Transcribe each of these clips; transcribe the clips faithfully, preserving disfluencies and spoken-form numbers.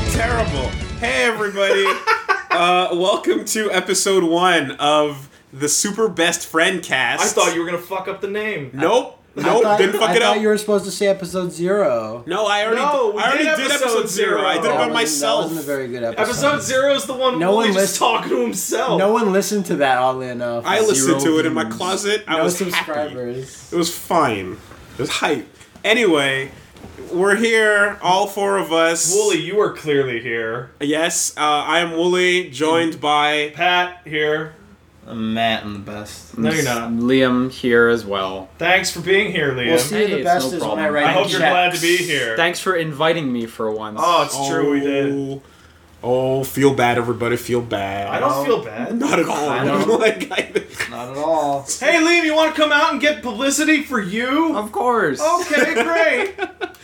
Terrible. Hey, everybody. uh, welcome to episode one of the Super Best Friend Cast. I thought you were going to fuck up the name. Nope. I Nope. thought, Didn't fuck I it thought up. you were supposed to say episode zero. No, I already, No, we I already did did episode episode zero. zero. I did it That by wasn't- myself. That wasn't a very good episode. Episode zero is the one No Wooly one just listen- talking to himself. No one listened to that, oddly enough. I listened Zero to it in my views. closet. I No was happy. subscribers. It was fine. It was hype. Anyway, we're here, all four of us. Wooly, you are clearly here. Yes, uh, I am Wooly, joined by... Pat here. I'm Matt, I'm the best. No, you're not. Liam here as well. Thanks for being here, Liam. We'll see Hey, the it's best no is when I problem. write I hope in you're checks. glad to be here. Thanks for inviting me for once. Oh, it's true, we did. Oh, feel bad, everybody. Feel bad. I don't feel bad. Not at all. I don't. like, I, Not at all. Hey, Liam, you want to come out and get publicity for you? Of course. Okay, great.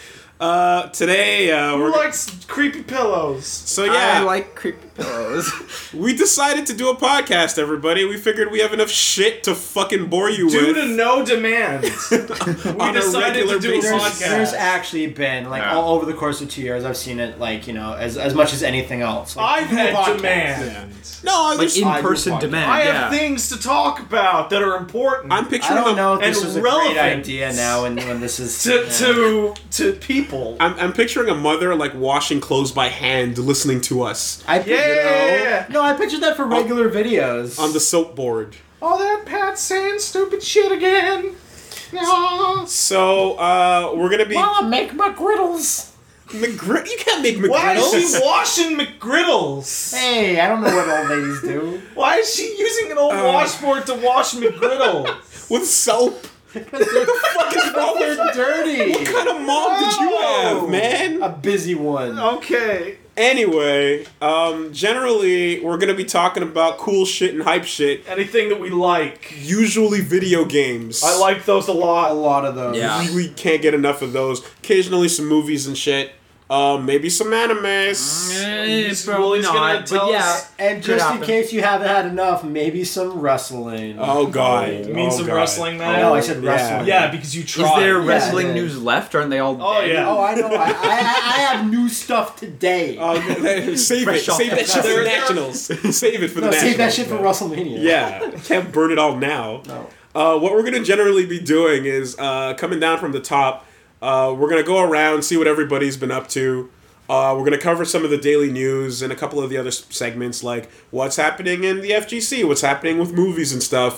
uh, today, uh, Who we're... likes creepy pillows? So, I yeah, like creepy pillows. we decided to do a podcast, everybody. We figured we have enough shit to fucking bore you Due with. to no demand, we On a decided regular to do a basis. There's, podcast. there's actually been, like, Yeah. all over the course of two years, I've seen it, like, you know, as as much as anything else. Like, I've do a had podcast. demand. No, like there's- in-person I do demand. I have yeah. things to talk about that are important. I'm I picturing don't a, know if this and is a relevant. great idea now when, when this is... to yeah. to to people. I'm, I'm picturing a mother, like, washing clothes by hand, listening to us I pictured, Yeah. No, I pictured that for regular videos. on the soap board. Oh, that Pat's saying stupid shit again. No. So, uh, we're gonna be... Mama, make McGriddles. McGriddle? You can't make Why is McGriddles. she washing McGriddle? Hey, I don't know what old ladies do. Why is she using an old Uh. washboard to wash McGriddle? With soap? What the fuck is wrong with They're dirty. What kind of mom did you have, Whoa. man? A busy one. Okay. Anyway, um, generally, we're gonna be talking about cool shit and hype shit. Anything that we like. Usually video games. I like those a A lot. lot of those. Yeah. Really can't get enough of those. Occasionally some movies and shit. Um, maybe some animes. Eh, He's- probably Willie's gonna not, tell but yeah. us- And Could just in happen. case you haven't had enough, maybe some wrestling. Oh god. You mean Oh, some God. wrestling, man? no, I said Yeah. wrestling. Yeah, because you Is tried. there Yeah, wrestling yeah. news left? Aren't they all Oh, dead? yeah. Oh, I know. I, I, I have new stuff today. Oh, okay. Save it. Fresh off Save the that shit for presses. the nationals. Save it for the no, nationals. save that shit for man. WrestleMania. Yeah, can't burn it all now. No. Uh, what we're gonna generally be doing is uh, coming down from the top. Uh, we're gonna go around, see what everybody's been up to. Uh, we're gonna cover some of the daily news and a couple of the other s- segments, like what's happening in the F G C, what's happening with movies and stuff.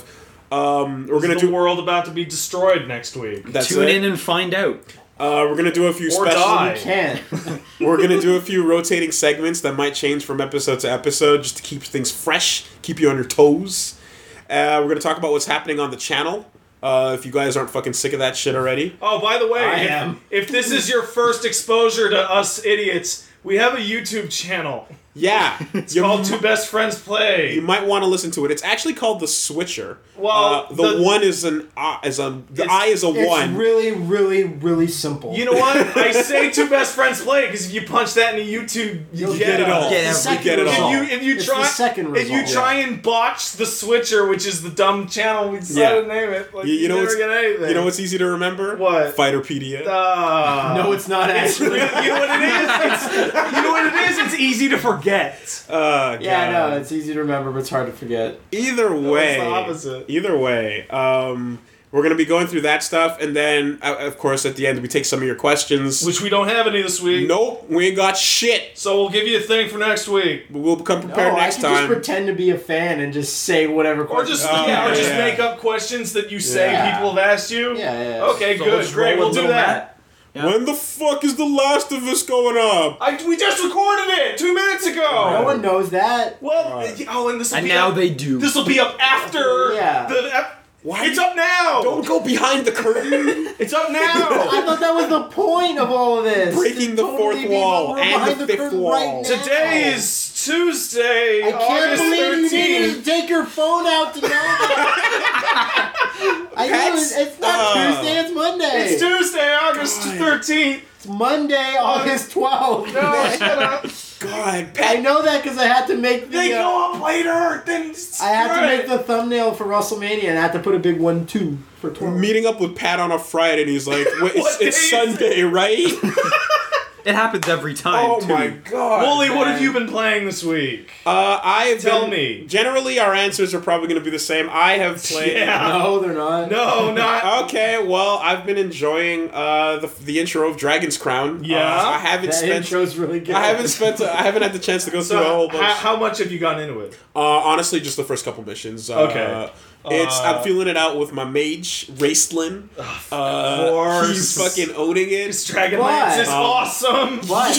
Um, we're Is gonna the do. world about to be destroyed next week? That's Tune it. in and find out. Uh, we're gonna do a few Or special. die. You can't. We're gonna do a few rotating segments that might change from episode to episode, just to keep things fresh, keep you on your toes. Uh, we're gonna talk about what's happening on the channel. Uh, if you guys aren't fucking sick of that shit already. Oh, by the way, I if, am. if this is your first exposure to us idiots, we have a YouTube channel. Yeah, It's you, called Two Best Friends Play. you might want to listen to it. It's actually called the Switcher. Well, uh, the, the- one is an uh, is a the It's- I is a It's one. really, really, really simple. You know what? I say Two Best Friends Play because if you punch that into YouTube, you You'll get, get it all. Get The every- second get it If all. result. you if you It's try the second if you result. try and botch the Switcher, which is the dumb channel we decided Yeah. to name it, like You- you, you know never what's- get anything. You know what's easy to remember? What? Fighterpedia. Uh, No, it's not actually. you know what it is? It's, you know what it is? It's easy to forget. uh, Yeah, God. no, it's easy to remember, but it's hard to forget. Either way, the opposite. Either way, um, we're gonna be going through that stuff, and then, uh, of course, at the end, we take some of your questions. Which we don't have any this week. Nope, we ain't got shit. So we'll give you a thing for next week. But we'll come prepared No, next I can just time. pretend to be a fan and just say whatever Or question. just Oh, yeah, or just yeah. make up questions that you say Yeah. people have asked you. Yeah, yeah. Okay, So good, let's great. roll We'll with do Little that. Matt. Yeah. When the fuck is The Last of Us going up? I, we just recorded it two minutes ago. No one knows that. Well, Right. oh, and this will And be now up, they do. This will be up after. Yeah. The, ep- Why? It's up now. Don't go behind the curtain. It's up I now. thought that was the point of all of this. Breaking To the totally fourth be wall we're and behind the fifth curtain wall. right now. Today is Tuesday, I can't August believe you needed thirteenth. to take your phone out to know that. I know Pets? it's, it's not Uh, Tuesday, it's Monday. It's Tuesday, August thirteenth. It's Monday, August twelfth. No, shut up. God, I Pat. know that because I had to make the. They uh, go up later. Then I had to screw make it. the thumbnail for WrestleMania and I had to put a big one two for twelve. Meeting up with Pat on a Friday, and he's like, Wait, it's, What it's day is Sunday, right? It happens every time. Oh too. my god. Wooly, what have man. you been playing this week? Uh, I've Tell been- me. Generally, our answers are probably going to be the same. I have played. Yeah. No, they're not. No, not. Okay, well, I've been enjoying uh, the the intro of Dragon's Crown. Yeah? Uh, I haven't That spent. intro's really good. I haven't spent. I haven't had the chance to go through a whole So, bunch. how, how much have you gotten into it? Uh, honestly, just the first couple missions. Uh, Okay. It's Uh, I'm feeling it out with my mage, Raistlin. Uh, course. he's fucking owning it. This Dragonlance Why? is Um, awesome. But,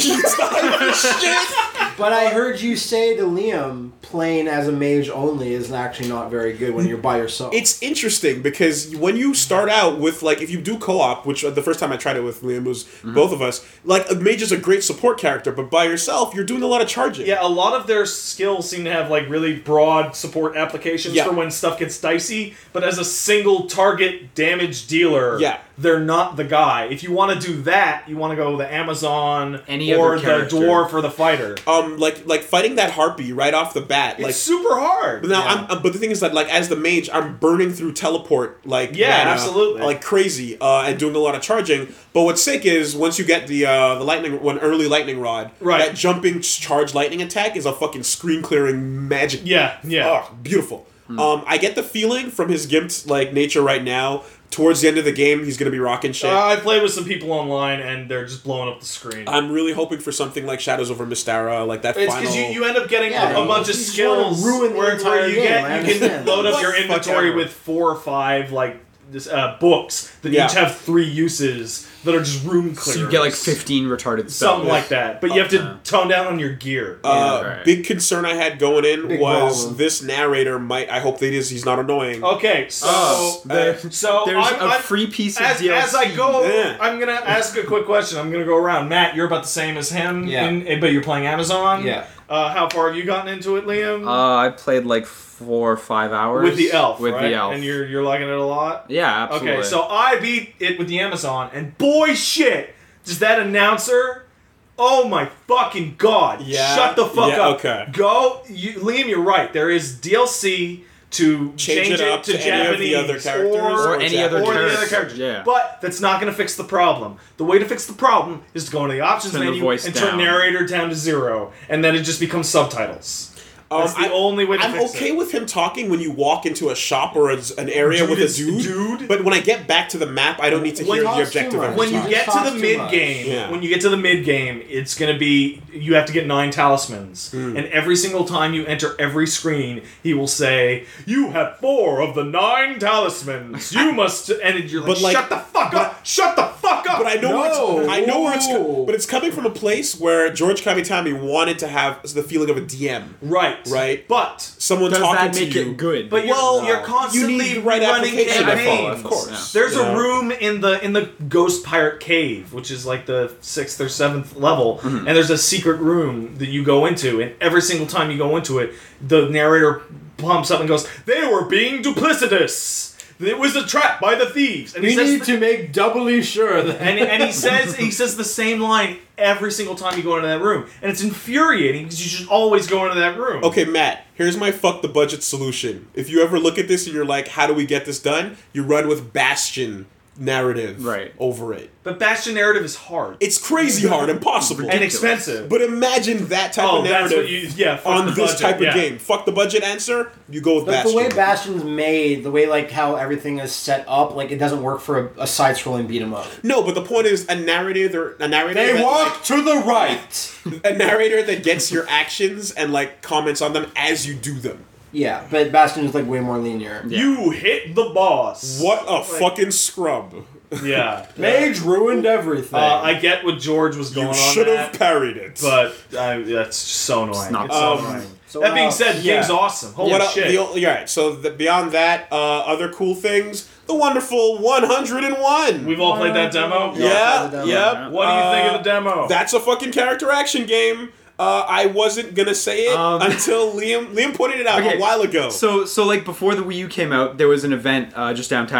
Shit. but I heard you say to Liam, playing as a mage only is actually not very good when you're by yourself. It's interesting because when you start out with like if you do co-op, which uh, the first time I tried it with Liam was Mm-hmm. both of us, like a mage is a great support character, but by yourself you're doing a lot of charging. Yeah, a lot of their skills seem to have like really broad support applications Yeah. for when stuff gets dicey, but as a single target damage dealer, Yeah. they're not the guy. If you want to do that, you want to go the Amazon Any or other the character. dwarf or the fighter. Um, like like fighting that harpy right off the bat, like. It's super hard. But now, Yeah. I'm, uh, but the thing is that, like, as the mage, I'm burning through teleport, like, Yeah, mana, absolutely. like crazy, uh, and doing a lot of charging. But what's sick is once you get the uh, the lightning, one early lightning rod, Right. that jumping charge lightning attack is a fucking screen clearing magic. yeah, yeah. Oh, beautiful. Um, I get the feeling from his gimped like nature right now. Towards the end of the game, he's gonna be rocking shit. Uh, I played with some people online and they're just blowing up the screen. I'm really hoping for something like Shadows over Mystara, like that It's final. because you, you end up getting Yeah, a, a you- bunch of you just wanna skills ruin the where, entire where you game, get I you can understand. load up What your the fuck inventory ever. with four or five like this, uh, books that Yeah. each have three uses that are just room clearers. So you get like fifteen retarded spells. something like that, but you have to Uh, tone down on your gear. Uh, Yeah, right. Big concern I had going in Big was problem. this narrator might. I hope that he is. He's not annoying. Okay, so Oh, uh, there- so There's I'm, a I'm- free piece of as, D L C. as I go, Yeah. I'm gonna ask a quick question. I'm gonna go around. Matt, you're about the same as him, Yeah. in, but you're playing Amazon. Yeah. Uh, how far have you gotten into it, Liam? Uh, I played like four or five hours with the elf, With right? the elf. and you're you're liking it a lot. yeah, absolutely. Okay, so I beat it with the Amazon, and boy shit, does that announcer! Oh my fucking god! Yeah, Shut the fuck yeah, up. okay. Go, you, Liam. You're right. There is D L C to Change change, it up to, to any of the Japanese other characters, or, Or any other or the character, other characters. yeah. But that's not going to fix the problem. The way to fix the problem is to go into the options Turn the menu voice and down. turn narrator down to zero, and then it just becomes subtitles. Um, That's the I- only way to I'm fix okay it. with him talking when you walk into a shop or a, an area Dude, with a it's- dude, dude. But when I get back to the map, I don't need to When hear he the talks too objective much. every When you time. He get to talks the too mid much. game, Yeah. when you get to the mid game, it's gonna be you have to get nine talismans, Hmm. and every single time you enter every screen, he will say, "You have four of the nine talismans. You must." And you're like, But, like- "Shut the fuck up! Shut the fuck up!" But I know where No. it's, I know where it's, co- Whoa. but it's coming from a place where George Kamitami wanted to have the feeling of a D M, right, Right. But someone Does talking that make to you. it good? but you're Well, you're you constantly need the right running application, I follow, campaigns. of course. There's You a know? room in the in the Ghost Pirate Cave, which is like the sixth or seventh level, Mm-hmm. and there's a secret room that you go into, and every single time you go into it, the narrator pumps up and goes, "They were being duplicitous. It was a trap by the thieves." And he We says, need to make doubly sure that. and, and he says he says the same line every single time you go into that room, and it's infuriating because you should always go into that room. Okay, Matt, here's my fuck the budget solution. If you ever look at this and you're like, how do we get this done? You run with Bastion narrative Right. over it. But Bastion narrative is hard It's crazy hard, impossible. and expensive. But imagine that type Oh, of that's narrative what you- yeah, fuck on the this budget, type of yeah. game. Fuck the budget answer, you go with Like Bastion. the way Bastion's made, the way like how everything is set up, like it doesn't work for a, a side-scrolling beat 'em up. no, but the point is a narrator, a narrator, They that, walk to the right. like, a narrator that gets your actions and like comments on them as you do them. Yeah, but Bastion is like way more linear. Yeah. You hit the boss. What a fucking scrub! Yeah. Mage ruined everything. Uh, I get what George was going You on should have that, parried it. but uh, that's so annoying. It's, not- so Um, annoying. so that what being else? said, the Yeah. game's awesome. Holy What el- shit. the, o- yeah, right, so the, beyond that, uh, other cool things, the wonderful one hundred and one. We've all played that demo? Yeah. yeah, played the demo. yep. What do you think Uh, of the demo? That's a fucking character action game. Uh, I wasn't gonna say it Um, until Liam Liam pointed it out Okay, a while ago. So, so like before the Wii U came out, there was an event uh, just downtown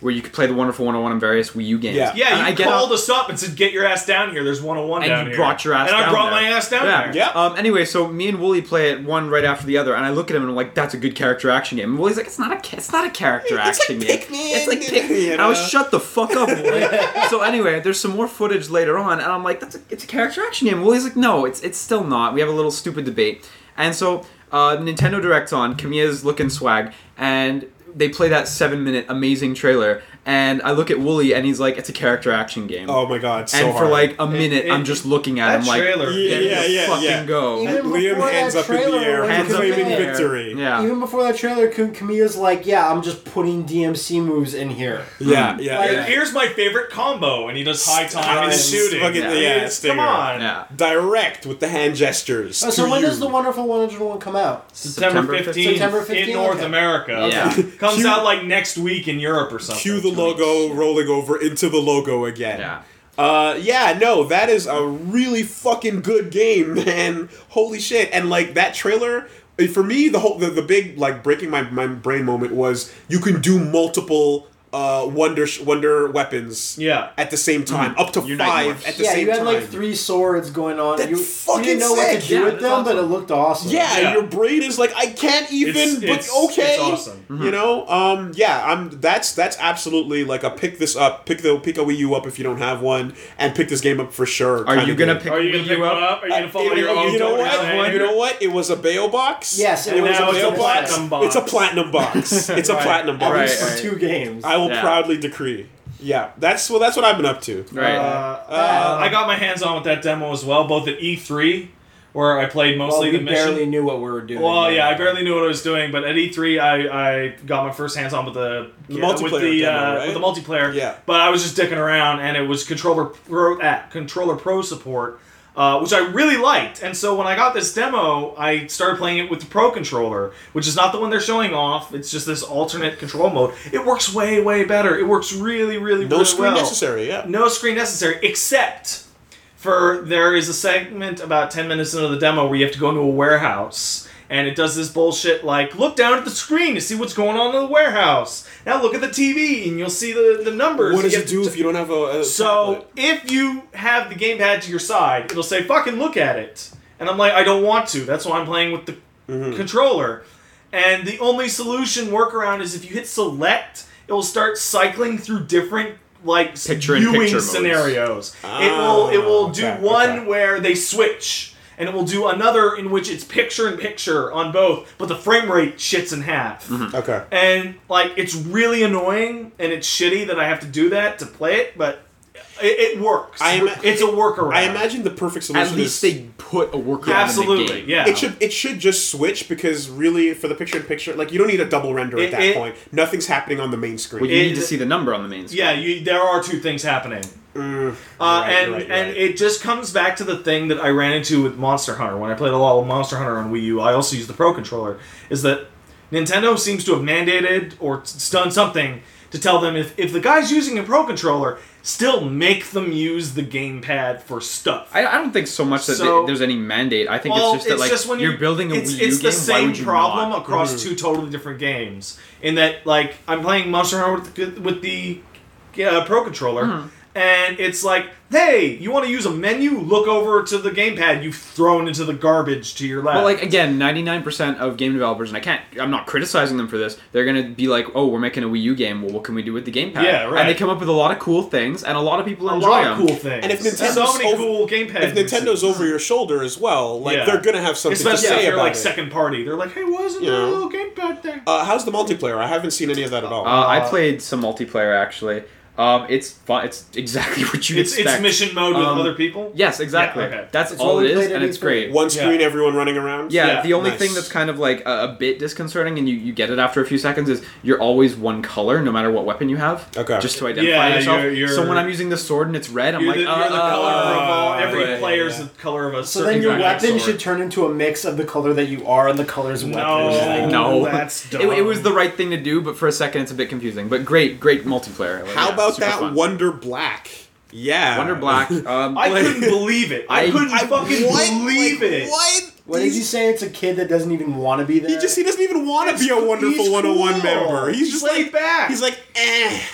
where you could play the Wonderful one oh one on various Wii U games. Yeah. Yeah, And you I get called up- us up and said, "Get your ass down here. There's one oh one and down you here." brought your ass and down I brought there. my ass down Yeah. there. Yeah. Um, anyway, so me and Wooly play it one right after the other, and I look at him and I'm like, "That's a good character action game." And Wooly's like, "It's not a, ca- it's not a character It's action like game. Pikmin, It's like Pikmin." you And I was know? shut the fuck up, Wooly. So anyway, there's some more footage later on, and I'm like, "That's a, it's a character action game." Wooly's like, "No, it's it's still not." We have a little stupid debate, and so uh, Nintendo Direct's on. Kamiya's looking swag, and they play that seven minute amazing trailer. And I look at Wooly, and he's like, "It's a character action game." Oh my god, so and for hard. like a minute, it- I'm just looking at that him like, trailer- Yeah, "Get yeah, the yeah, fucking yeah. go." Even Liam before hands that up in the trailer, air, when hands up in claiming the air. victory. Yeah. Even before that trailer, Ka- Kamiya's like, yeah, I'm just putting D M C moves in here. Yeah, yeah, Like, yeah. Here's my favorite combo, and he does high time and Nice. shooting. Fucking- Yeah. yeah, It's- stinger. come on. Yeah. Direct with the hand gestures. Oh, so to when you. does the Wonderful one oh one come out? September fifteenth, September in fifteenth, North okay. America. Yeah. Comes Cue- out like next week in Europe or something. Cue the logo rolling over into the logo again. Yeah. Uh, yeah, no, that is a really fucking good game, man. Holy shit! And like that trailer, eh, for me, the whole the, the big like breaking my, my brain moment was you can do multiple uh wonder sh- wonder weapons. Yeah. At the same time, up to Unite five Morphs. at the Yeah, same you had time. like three swords going on. That's you, you fucking didn't know what sick. to do Yeah, with that's them, but it awesome. looked awesome. Yeah, Yeah. your brain is like I can't even. It's- but it's- okay, it's awesome. You know, um, yeah, I'm. That's that's absolutely like a pick this up, pick the pick a Wii U up if you don't have one, and pick this game up for sure. Are kinda you gonna game. pick Are you Wii gonna pick U one up? up? Are you gonna follow Uh, your you, own you know Tony what? Hawk? You know what? It was a bail box. Yes, it And was now a it's a bail platinum box. It's a platinum box. It's a Right. platinum At box. Right, least for right. two games. I will Yeah. proudly decree. Yeah, that's well. That's what I've been up to. Right. Uh, Uh, I got my hands on with that demo as well, both at E three, where I played well, mostly we the mission. barely knew what we were doing. Well, yeah, I barely knew what I was doing, but at E three, I, I got my first hands on with the, The yeah, with multiplayer the demo, uh, right? with the multiplayer. Yeah. But I was just dicking around, and it was controller pro uh, controller pro support, uh, which I really liked. And so when I got this demo, I started playing it with the pro controller, which is not the one they're showing off. It's just this alternate control mode. It works way way better. It works really really No really screen well. necessary. Yeah. No screen necessary, except for there is a segment about ten minutes into the demo where you have to go into a warehouse, and it does this bullshit like, look down at the screen to see what's going on in the warehouse. Now look at the T V, and you'll see the, the numbers. What does You it have do to- if you don't have a? a So, tablet? if you have the gamepad to your side, it'll say, fucking look at it. And I'm like, I don't want to. That's why I'm playing with the Mm-hmm. controller. And the only solution workaround is if you hit select, it will start cycling through different like Picture-in-picture viewing modes. scenarios. it Oh, will it will do okay, one okay. where they switch, and it will do another in which it's picture in picture on both, but the frame rate shits in half. Okay. And like it's really annoying and it's shitty that I have to do that to play it, but it, it works. I ima- it's a workaround. I imagine the perfect solution At least is they put a workaround in the Absolutely, game. yeah. it should it should just switch because really for the picture in picture like you don't need a double render It- at that it- point. Nothing's happening on the main screen. Well, you It- need to see the number on the main screen. Yeah, you, there are two things happening. Mm, Uh, right, and right, and right. it just comes back to the thing that I ran into with Monster Hunter. When I played a lot of Monster Hunter on Wii U, I also used the Pro Controller. Is that Nintendo seems to have mandated or t- done something to tell them if, if the guy's using a Pro Controller, still make them use the gamepad for stuff. I, I don't think so much that So- they- there's any mandate. I think Well, it's just that like when you're you- building a it's, Wii U it's game. the Why same would you problem not? across Mhm. two totally different games. In that, like, I'm playing Monster Hunter with the, with the uh, Pro Controller, Mm-hmm. and it's like, hey, you want to use a menu? Look over to the gamepad you've thrown into the garbage to your left. Well, like again, ninety-nine percent of game developers, and I can't, I'm not criticizing them for this. They're gonna be like, "Oh, we're making a Wii U game. Well, what can we do with the gamepad?" Yeah, right. And they come up with a lot of cool things, and a lot of people a enjoy lot them. of cool things. And if Nintendo's so many over- cool gamepad if Nintendo's uses. over your shoulder as well, like Yeah. they're gonna have something especially to if say you're about like it. second party, they're like, hey, why isn't You there a know. little gamepad thing? Uh, how's the multiplayer? I haven't seen any of that at all. Uh, I played some multiplayer actually. Um, it's fun. It's exactly what you It's expect. it's mission mode with Um, other people. Yes, exactly. Yeah, okay. That's It's all what it we is, played and at it's E three. great. One screen, yeah. everyone running around. Yeah, Yeah, the only nice. thing that's kind of like a, a bit disconcerting, and you, you get it after a few seconds, is you're always one color, no matter what wepen you have. Okay. Just to identify Yeah, yourself. you're- you're- so when I'm using the sword and it's red, I'm You're like, the, you're uh, the color of all. uh, Every yeah, player's yeah. the color of a So certain then your kind of weapon sword. should turn into a mix of the color that you are and the colors of No, weapons. No. that's dumb. It, it was the right thing to do, but for a second it's a bit confusing. But great, great multiplayer. Like, How yeah, about super that fun. Wonder Black? Yeah. Wonder Black? Um, I like- couldn't believe it. I, I- couldn't I- fucking what? believe Like, it. What? What did He's- you say? It's a kid that doesn't even want to be there. He just he doesn't even want to It's be a cool- Wonderful he's one oh one cool. member. He's, He's just laid like back. He's like, eh.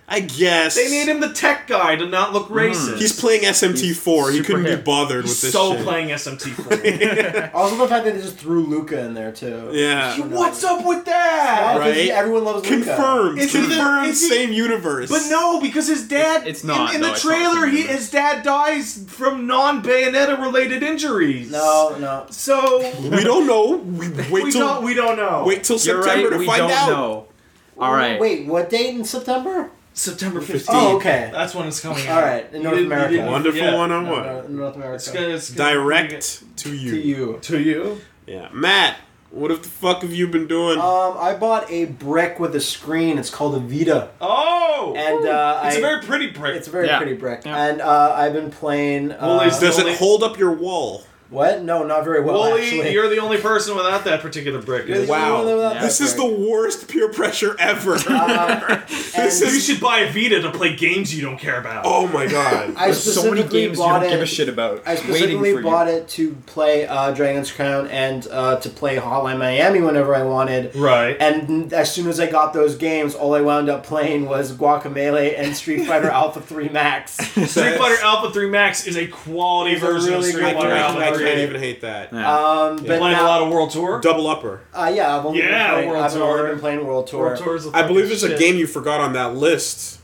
I guess. They made him the tech guy to not look racist. He's playing S M T four. He super couldn't hip. be bothered He's with this so shit. playing S M T four. Also, the fact that they just threw Luca in there too. Yeah. What's up with that? Yeah, 'cause Right? Everyone loves Luca. Confirmed. Is he the- Confirmed. is he- Same universe. But no, because his dad. It's not, In, in no, the it's not trailer, the he universe. his dad dies from non-Bayonetta related injuries. No, no. So we don't know. We wait we till don't. We don't know. wait till You're September right, to we find don't out. know. All right. Wait, what date in September? September fifteenth. Oh, okay. That's when it's coming out. All right, in You North didn't- you America. didn't Wonderful forget. one on No, one. no, in North America. It's gonna, it's gonna Direct to you. to you. to you. Yeah, Matt. What the fuck have you been doing? Um, I bought a brick with a screen. It's called a Vita, Oh, and uh, it's I, a very pretty brick. it's a very Yeah. pretty brick. Yeah. And uh, I've been playing. Uh, Well, is Does only- it hold up your wall? what? No, not very well. Wooly, actually. you're the only person without that particular brick. You're the Wow. only one without Yeah. that This is the brick. worst peer pressure ever. Uh, This and You is- should buy a Vita to play games you don't care about. Oh my god. I There's so many specifically games you bought don't it. give a shit about. I waiting specifically for bought you. it to play uh, Dragon's Crown and uh, to play Hotline Miami whenever I wanted. Right. And as soon as I got those games, all I wound up playing was Guacamelee and Street Fighter Alpha three Max. Street Fighter Alpha three Max is a quality It's a version really of Street I, good Fighter can't, Alpha I three. can't even hate that. Yeah. Um, Been but playing now, a lot of World Tour. Double upper. uh, yeah, I've only Yeah, been playing, World I've only Tour. been playing World Tour. World Tour is a I believe there's fucking a shit. game you forgot on that list.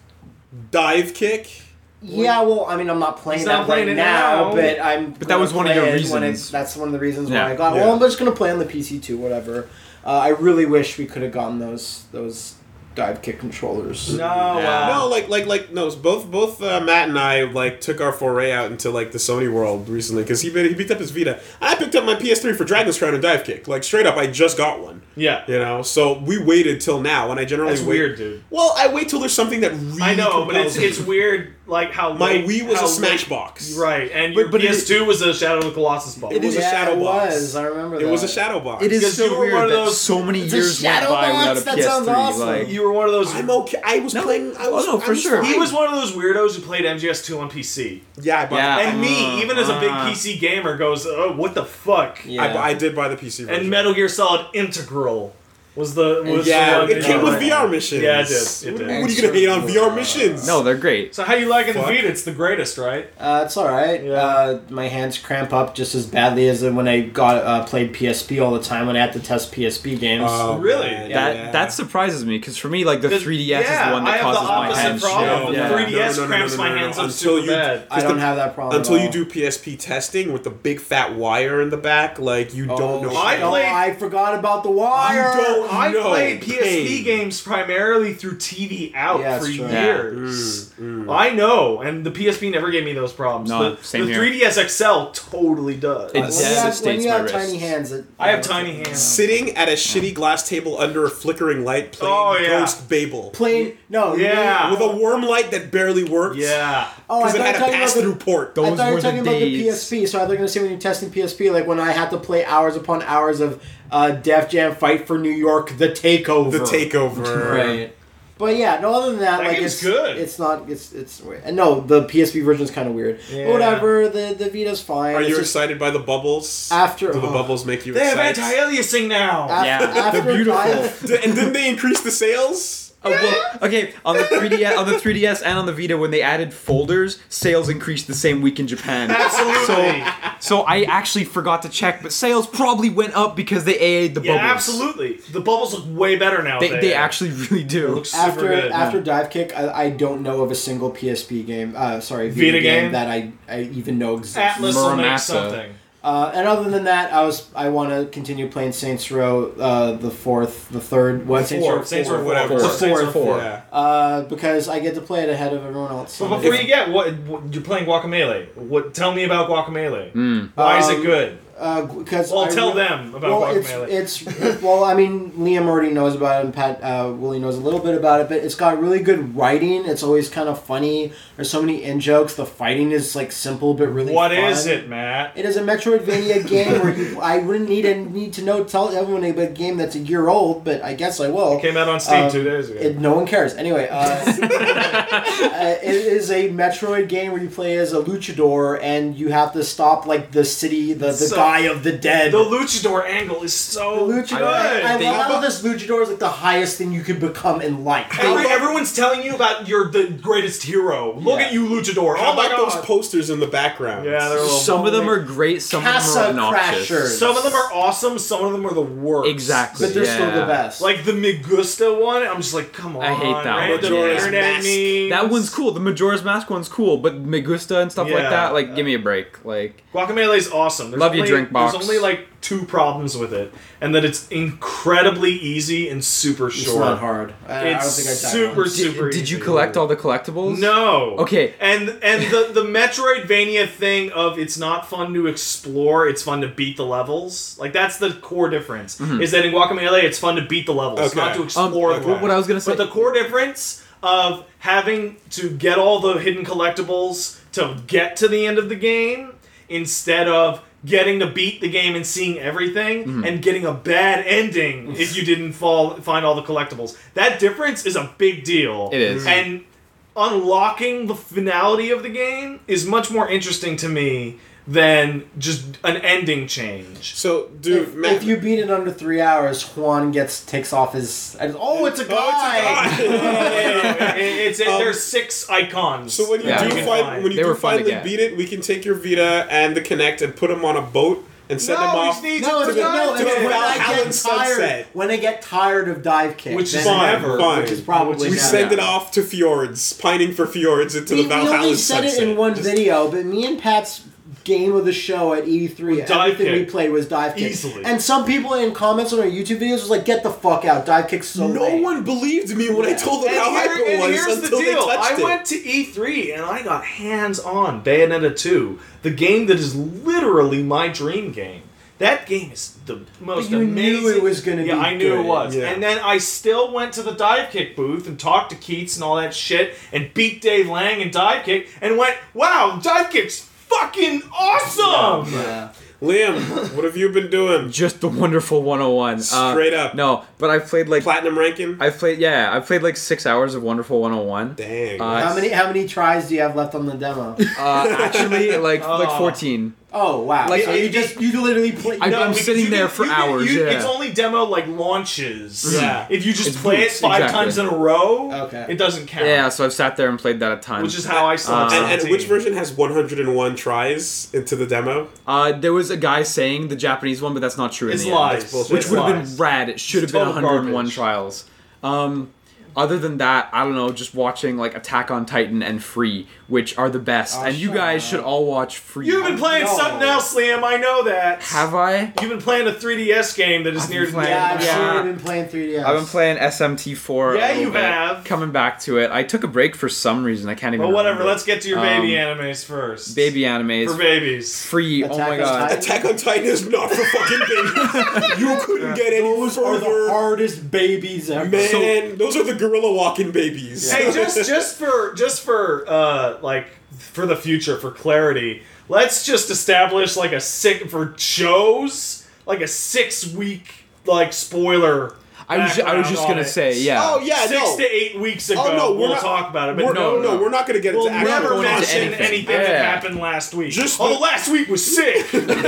Dive Kick. Yeah, well, I mean, I'm not playing He's that not playing right it now, now. but I'm. But that gonna was one of your play it when reasons. it- that's one of the reasons Yeah. why I got. it. Yeah. Well, I'm just gonna play on the P C too, whatever. Uh, I really wish we could have gotten those those dive kick controllers. No, Yeah. uh, No, like like like no. Both both uh, Matt and I like took our foray out into like the Sony world recently because he he picked up his Vita. I picked up my P S three for Dragon's Crown and Dive Kick. Like straight up, I just got one. yeah. You know, so we waited till now, and I generally That's wait. weird, dude. Well, I wait till there's something that really. I know, but it's compels me. it's weird, like how My late- Wii was how a Smash late- box. right? And But- your but it P S two was a Shadow of the Colossus ball. It is a yeah, shadow it box. was. I remember It that. was a shadow box. It is Because so you were weird one of that those- so many It's a years went shadow by box, without a that P S three. sounds awesome. Like, You were one of those. I'm okay. I was No. playing. I Oh, was, no, I for was sure. fine. He was one of those weirdos who played M G S two on P C. Yeah, I bought. Yeah. the- And me, Uh, even as a big uh. P C gamer, goes, oh, what the fuck? Yeah. I, I did buy the P C version. And Metal Gear Solid Integral was the was yeah, the one it that- came with right. V R missions. Yeah, it did. It What, did. what are you gonna hate on V R missions? no, they're great. So how you liking the Fuck. Vita? It's the greatest, right? Uh, it's all right. Yeah. Uh, my hands cramp up just as badly as when I got uh, played P S P all the time when I had to test P S P games. Oh, Really? man, That yeah. that surprises me because for me, like the The- three D S yeah, is the one I that have the causes my opposite hands problem. shit. The Yeah. three D S No, no, no, no, cramps no, my no, no, hands up until super you- bad. I don't have that problem. Until at you all. do P S P testing with the big fat wire in the back, like you Oh, don't know. I no, played- I forgot about the wire. You don't- I No, played P S P pain. games primarily through T V out Yeah, for that's true. years. Mm, mm. I know, and the P S P never gave me those problems. No, the same the here. three D S X L totally does. It when you have, when devastates you my have wrists. tiny hands, it, I have tiny hands. Sitting at a shitty glass table under a flickering light playing Oh, yeah. Ghost Babel Plain no. Yeah. with a worm light that barely worked. Yeah. Oh, I because thought it you had were a talking about pass-through the. port. I Those thought you were were the talking about the days. P S P, so I thought you were going to say when you're testing P S P, like when I had to play hours upon hours of uh, Def Jam Fight for New York, The Takeover. The takeover. Right. But yeah, no. Other than that, That like game's it's good. It's not. It's it's. And no, the P S P version is kind of weird. Yeah. But whatever. The the Vita's fine. Are It's you just excited by the bubbles? after Do the oh, bubbles make you They have excited? anti-aliasing now. After, Yeah, after they're beautiful. I've- D- and didn't they increase the sales? Oh, well, okay, on the three D S, on the three D S and on the Vita, when they added folders, sales increased the same week in Japan. Absolutely. So I actually forgot to check, but sales probably went up because they A A'd the yeah, bubbles. absolutely. The bubbles look way better now. They, if they are. actually really do. It looks super After good. after Dive Kick, I, I don't know of a single P S P game. Uh, sorry, Vita, Vita game, game? that I, I even know exists. Atlas will make Muramasa. something. Uh, and other than that, I was I want to continue playing Saints Row, uh, the fourth, the third, what Saints Row Four. Saints Row four. whatever. The Saints Row fourth, four. Yeah. uh, because I get to play it ahead of everyone else. But before you get what, what you're playing Guacamelee. What? Tell me about Guacamelee. Mm. Why is Um, it good? Uh, because Well, I tell re- them about well, it's, Guacamelee. it's it- well, I mean, Liam already knows about it, and Pat uh, Willie knows a little bit about it. But it's got really good writing. It's always kind of funny. There's so many in jokes. The fighting is like simple but really. What fun. is it, Matt? It is a Metroidvania game where you. I wouldn't need to need to know tell everyone about a game that's a year old, but I guess I will. Came out on Steam Um, two days ago. It, no one cares. Anyway, uh, uh, it is a Metroid game where you play as a luchador and you have to stop like the city, the, the So guy Eye of the Dead. The luchador angle is The so luchador. good. I They- love how this luchador is like the highest thing you could become in life. Every, everyone's telling you about you're the greatest hero. Look Yeah. at you, luchador. How Oh my about god. those posters in the background? Yeah, they're a little Some of them like are great, some of Casa them are obnoxious. Crashers. Some of them are awesome. Some of them are the worst. Exactly. But they're still yeah. the best. Like the Migusta one, I'm just like, come on. I hate that one. random Majora's internet Mask. memes. That one's cool. The Majora's Mask one's cool, but Megusta and stuff like Yeah. that, like, give me a break. Like, Guacamelee is awesome. There's Love you, only, drink box. There's only like two problems with it, and that it's incredibly easy and super it's short. not hard. I, I don't It's think I died super, once. super did, did you easy. collect all the collectibles? No. Okay. And and the the Metroidvania thing of it's not fun to explore, it's fun to beat the levels. Like that's the core difference. Is that in Guacamelee it's fun to beat the levels, Okay. not to Um, explore the what- what I was gonna say. But the core difference of having to get all the hidden collectibles to get to the end of the game instead of getting to beat the game and seeing everything Mm-hmm. and getting a bad ending if you didn't fall find all the collectibles. That difference is a big deal. It is. And unlocking the finality of the game is much more interesting to me than just an ending change. So, dude, If, Matt, if you beat it under three hours, Juan gets takes off his. and- Oh, it's a guy! Oh, it's a guy. it's it, Um, there's six icons. So when you Yeah. do you can find, find. when you They do were fun to finally get. beat it, we can take your Vita and the Kinect and put them on a boat and send them No, we off. just need No, to it's, no, to it's the when I Valhalla get tired. sunset. When I get tired of dive kick, Which is then- Fine, never. fine. Which is probably we never. send it off to fjords, pining for fjords into We, the we Valhalla only said sunset. it in one Just- video, but me and Pat's game of the show at E three, Was dive everything we kick. played was dive kick. Easily. And some people in comments on our YouTube videos was like, "Get the fuck out! Dive kick's so No lame." one believed me when I Yeah. told them And, how here- hype it and was here's the until they deal. touched I it. went to E three and I got hands on Bayonetta two, the game that is literally my dream game. That game is the most But you amazing. knew it was gonna yeah, be I knew good. it was. Yeah. And then I still went to the dive kick booth and talked to Keats and all that shit and beat Dave Lang in dive kick and went, "Wow, dive kick's fucking awesome!" Yeah. Liam, what have you been doing? Just the wonderful one oh one. Uh, Straight up. No, but I've played like Platinum ranking? I've played yeah, I've played like six hours of Wonderful one oh one. Dang. Uh, How many how many tries do you have left on the demo? Uh, actually, like like Oh. fourteen. Oh wow! Like, so you just you literally play. I- I'm because sitting you there can- for you can- hours, you- yeah. It's only demo like launches. Yeah. If you just It's play boots, it five exactly. times in a row, Okay. it doesn't count. Yeah, so I've sat there and played that a ton. Which is how I saw Uh, and, and seventeen. which version has one hundred one tries into the demo? Uh, there was a guy saying the Japanese one, but that's not true. It's in the end. lies. That's bullshit. Which It's would have lies. been rad. It should have It's been total one hundred one garbage. trials. Um, other than that, I don't know. Just watching like Attack on Titan and Free, which are the best, Oh, and you shut guys up. should all watch Free. You've been playing No. something else, Liam. I know that. Have I? You've been playing a three D S game that is I've near been the playing- yeah, end. I've Yeah. sure been playing three D S. I've been playing S M T four. Yeah, a little you bit. have. Coming back to it, I took a break for some reason. I can't even. But whatever. remember. Let's get to your baby Um, animes first. Baby animes. for babies. Free. Attack oh my on god. Titan? Attack on Titan is not for fucking babies. You couldn't get any Those are the further. hardest babies ever. Man, those are the gorilla walking babies. Hey, just just for just for uh like for the future for clarity, let's just establish like a six for shows like a six week like spoiler. I was, ju- I was background just on gonna it. say, yeah. Oh yeah, Six no. to eight weeks ago, Oh, no, we're we'll not- talk about it. But We're, no, no, no, no. we're not going to get We'll into actual never going into mention anything. anything, Yeah. that happened last week. Just oh, the- last week was sick.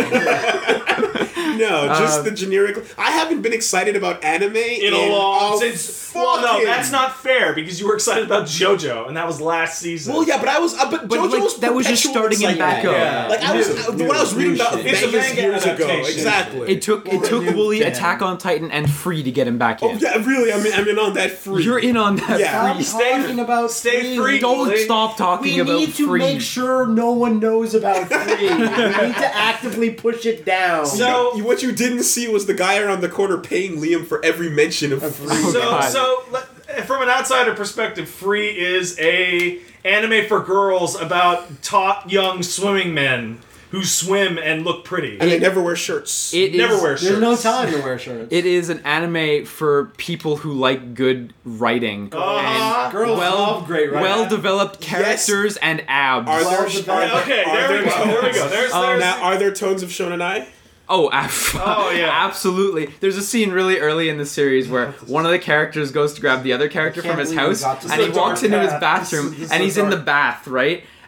No, just Uh, the generic. I haven't been excited about anime in a long a since. Well, no, fucking- that's not fair because you were excited about JoJo, and that was last season. Well, yeah, but I was. Uh, but But, JoJo like, was that was just perpetual starting it back excitement. up. Yeah. Like I was, New, uh, new, when I was reading new about shit. It's a Vegas manga years ago, adaptation. exactly. It took it took New Wooly fan. Attack on Titan and Free to get him back in. Oh yeah, really. I mean, I'm in on that free. You're in on that Yeah. Free. Stop talking about stay free. free. Don't Wooly. stop talking We about need to Free. make sure no one knows about free. We need to actively push it down. So- You- what you didn't see was the guy around the corner paying Liam for every mention of free. Oh, so, God. so let- from an outsider perspective, Free is a anime for girls about taut young swimming men who swim and look pretty. And they never wear shirts. It is, Never wear shirts. There's no time to wear shirts. It is an anime for people who like good writing Uh-huh. Girls well, love great writing. well developed characters and abs. Are there, Well, are the- there, Okay, are there we go. tones- There we go. There's, Um, there's Now, are there tones of Shonen Ai? Oh, af- Oh, yeah. absolutely. There's a scene really early in the series where one of the characters goes to grab the other character can't from his believe we house, got to and this. he The walks dark into his path. bathroom, This is- this and is he's the in the dark- bath, right?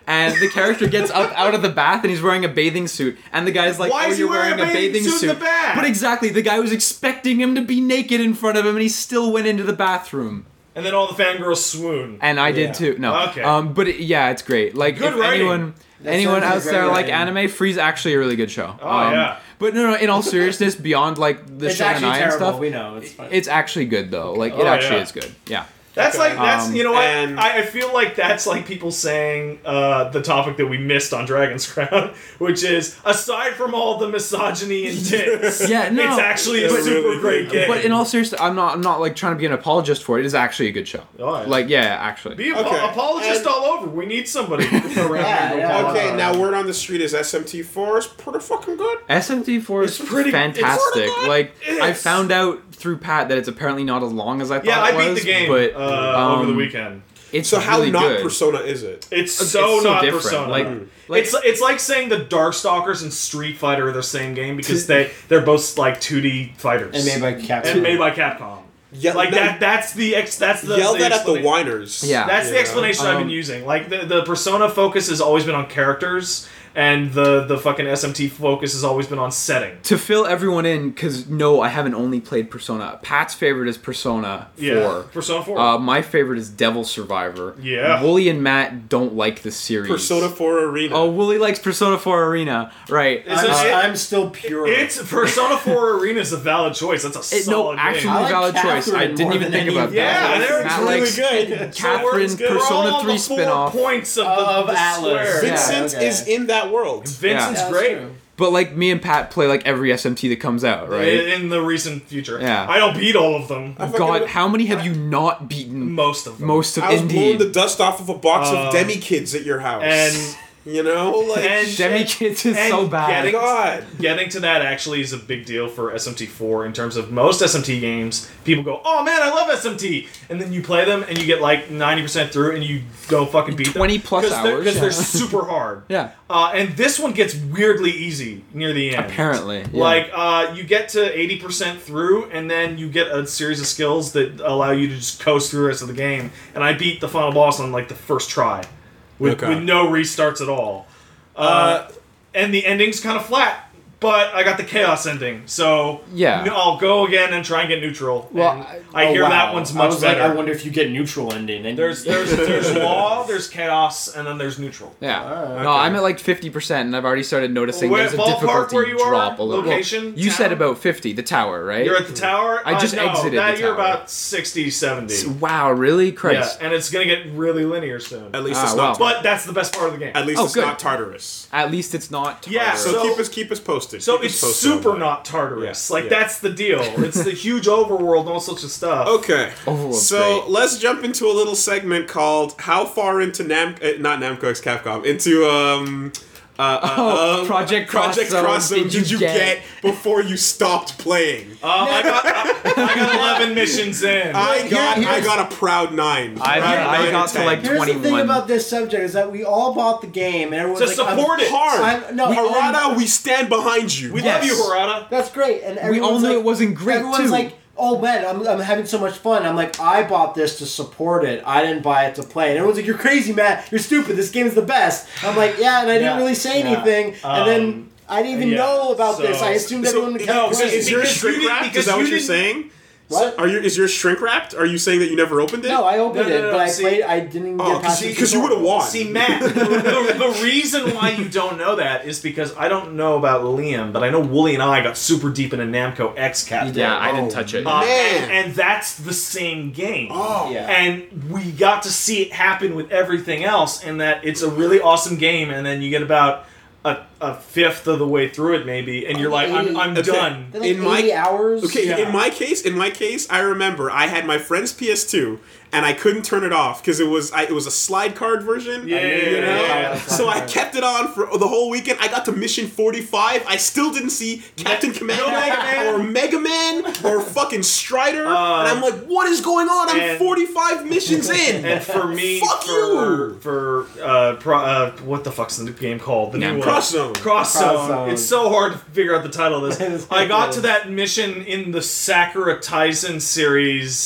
and the character gets up out of the bath and he's wearing a bathing suit, and the guy's like, Why "Oh, is he you're wearing wearing a a bathing bathing suit suit." in the bath? But exactly, the guy was expecting him to be naked in front of him, and he still went into the bathroom. And then all the fangirls swoon. And I Yeah. did too. No. Okay. Um, but it, yeah, it's great. Like Good if writing. anyone That anyone sounds like out great there like writing. anime, Free's actually a really good show. Oh, Um, yeah. But no, no. In all seriousness, beyond like the It's show and actually I and terrible. stuff, We know. It's fine. it's actually good though. Like it Oh, actually yeah. is good. Yeah. That's Okay. like that's Um, you know what and- I, I feel like that's like people saying uh, the topic that we missed on Dragon's Crown, which is aside from all the misogyny and tits, Yeah, no, it's actually a but- super really great good. game. But in all seriousness, I'm not. I'm not like trying to be an apologist for it. It is actually a good show. Oh, yeah. Like yeah, actually. be a Okay. apologist And- all over. We need somebody around Yeah, here. yeah. Okay, Uh, now word on the street is S M T four is pretty fucking good. S M T four is It's pretty- it's fantastic. pretty good. Like I It's- found out through Pat that it's apparently not as long as I thought Yeah, I it beat was. the game but uh, over the um, weekend. It's So how really not good. Persona is it? It's It's so, so not different. Persona. Like, like it's it's like saying the Darkstalkers and Street Fighter are the same game because they they're both like two D fighters and made by Capcom. and made by Capcom. Yeah, Like no, that. That's the ex. That's the Yell the that at the explanation. whiners. Yeah. That's the Yeah. explanation I've been Um, using. Like the the Persona focus has always been on characters, and the the fucking S M T focus has always been on setting. to fill everyone in, because no, I haven't only played Persona. Pat's favorite is Persona Yeah, four. Persona four. Uh, my favorite is Devil Survivor. Yeah. Wooly and Matt don't like the series. Persona four Arena. Oh, Wooly likes Persona four Arena. Right. It's I'm, a- it- I'm still pure. it's Persona four Arena is a valid choice. That's a It, no, solid actually, game. I like valid choice. I Catherine didn't more even than think any about of Yeah, that. they're Matt really likes good. Catherine So we're- we're Persona all three the four spin-off. points of the, Of the Atlas. square. Yeah. Vincent okay. is in that world. Vincent's Yeah, that's great. true. But like me and Pat play like every S M T that comes out, right? In in the recent future. Yeah. I don't beat all of them. fucking- God, how many have you not beaten? Most of them. Most of I was blowing indeed. the dust off of a box Um, of demi kids at your house. and you know, like and Demi Kids is and so bad. getting- God. Getting to that actually is a big deal for S M T four in terms of most S M T games. People go, "Oh man, I love S M T," and then you play them and you get like ninety percent through and you don't fucking beat them twenty plus hours, because yeah. they're super hard. Yeah. Uh, and this one gets weirdly easy near the end. Apparently, yeah. Like, uh, you get to eighty percent through, and then you get a series of skills that allow you to just coast through the rest of the game. And I beat the final boss on, like, the first try. With, Okay. with no restarts at all. Uh, Uh, and the ending's kind of flat. But I got the chaos ending, so Yeah. n- I'll go again and try and get neutral. Well, And I Oh, hear wow. that one's I much was better. Like, I wonder if you get neutral ending. And there's there's there's law, there's chaos, and then there's neutral. Yeah. Alright. No, I'm at like fifty percent, and I've already started noticing Where- there's a ballpark difficulty where you are? drop a little. Location? you said Town? about fifty, the tower, right? You're at the tower. I just uh, no, exited that the You're tower. about sixty, seventy. Wow, really? Christ. Yeah, and it's gonna get really linear soon. At least Ah, it's wow. not. But that's the best part of the game. At least Oh, it's good. not Tartarus. At least it's not. Yeah, Tartarus. So, So- keep us keep us posted. So Keep us it's posted on super that. not Tartarus. Yeah, Like yeah. that's the deal. It's the huge overworld and all sorts of stuff. Okay. Overworld's So great. let's jump into a little segment called "How Far into Nam uh, not Namco's Capcom into um." Uh, uh, Oh, uh, Project Cross Project Zone Cross Zone did did you you get? get before you stopped playing? Um, I got I, I got eleven missions in. I Here- got I here's- got a proud nine. I- Proud I nine got out of to, ten. like, Here's the thing twenty-one. about this subject is that we all bought the game and everyone's to like, I'm- support it. hard. I'm- no, Harada, we stand behind you. We Yes. love you, Harada. That's great, and We everyone's all knew like, it wasn't great, Everyone's too. like, "Oh man, I'm, I'm having so much fun." I'm like, "I bought this to support it. I didn't buy it to play." And everyone's like, "You're crazy, Matt. You're stupid. This game's the best." I'm like, "Yeah," and I didn't Yeah. really say Yeah. anything, and then Um, I didn't even yeah. know about So- this. I assumed So, everyone no, kept is, playing. is yours Because you shrink didn't- wrapped? because Is that you what you're didn't- saying? What? Are you? Is yours shrink wrapped? Are you saying that you never opened it? No, I opened No, no, it, no, but I see- played. I didn't even Oh, get past the because you would have tutorial. won. See, Matt, the, the, the reason why you don't know that is because I don't know about Liam, but I know Wooly and I got super deep into Namco X Captain. Yeah, I Oh, didn't touch it. Uh, Man. and, and that's the same game. Oh. Yeah. And we got to see it happen with everything else, and that it's a really awesome game, and then you get about a, a fifth of the way through it, maybe, and you're like, I'm, I'm Okay. done. They're like In my- eighty hours. Okay, Yeah. in my case, in my case, I remember I had my friend's P S two and I couldn't turn it off because it was I, it was a slide card version. Yeah, you know. yeah, So I kept it on for the whole weekend. I got to mission forty-five. I still didn't see Captain Commando no Mega Man. or Mega Man or fucking Strider, Uh, and I'm like, what is going on? I'm and- forty-five missions in. And for me, Fuck for, you! for uh, pro, uh, what the fuck's the game called? The new one. Cross Zone. Cross Cross Zone. Zone. It's so hard to figure out the title of It this. is I got good. to that mission in the Sakura Tyson series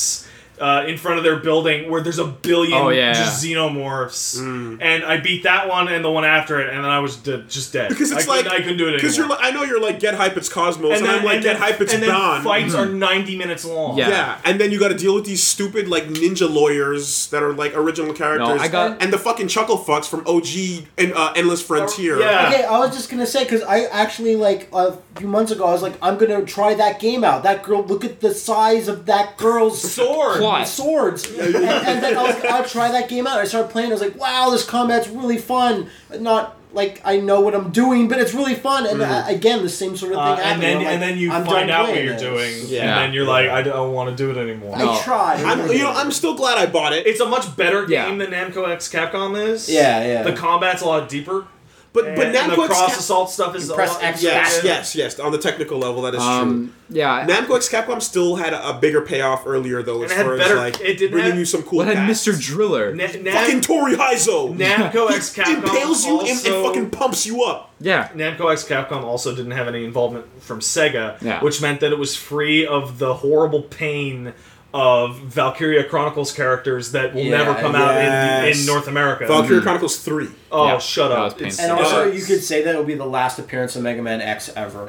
uh, in front of their building where there's a billion Oh, yeah. just xenomorphs. Mm. And I beat that one and the one after it, and then I was d- just dead. Because it's I like couldn't, I couldn't do it Because you're anymore. like, I know you're like get hype, it's Cosmos, and, then- I'm like and get then- hype, it's and then Dawn. fights are ninety minutes long. Yeah. Yeah, and then you got to deal with these stupid like ninja lawyers that are like original characters. I got- and the fucking chuckle fucks from O G and uh, Endless Frontier. yeah. Okay, I was just gonna say because I actually like a few months ago I was like I'm gonna try that game out. That girl, look at the size of that girl's Sword. Plot. swords, and, and then I was I'll try that game out. I started playing. I was like, wow, this combat's really fun. Not like I know what I'm doing, but it's really fun. And uh, again, the same sort of thing Uh, happened. and then I'm like, and then you I'm find done out what playing you're this. doing, Yeah. and then you're like, I don't want to do it anymore. No. I tried. I'm, you know, I'm still glad I bought it. It's a much better Yeah. game than Namco X Capcom is. Yeah, yeah. The combat's a lot deeper. But and, but and the Namco X cross Cap- assault stuff is You a press lot. X yes, Yeah. yes, yes. On the technical level, that is Um, yeah. true. Namco X Capcom still had a, a bigger payoff earlier though, as And it had far better- as like it didn't bringing have- you some cool. What had paths. Mister Driller? Na- Nam- Fucking Tori Heizo. Namco X He Capcom impales you and, also, and fucking pumps you up. Yeah. Namco X Capcom also didn't have any involvement from Sega, Yeah. which meant that it was free of the horrible pain of Valkyria Chronicles characters that will Yeah, never come out in, yes. in North America. Valkyria Chronicles three. oh, Yeah, shut that up. was It's- painful. And also, Uh, you could say that it will be the last appearance of Mega Man X ever.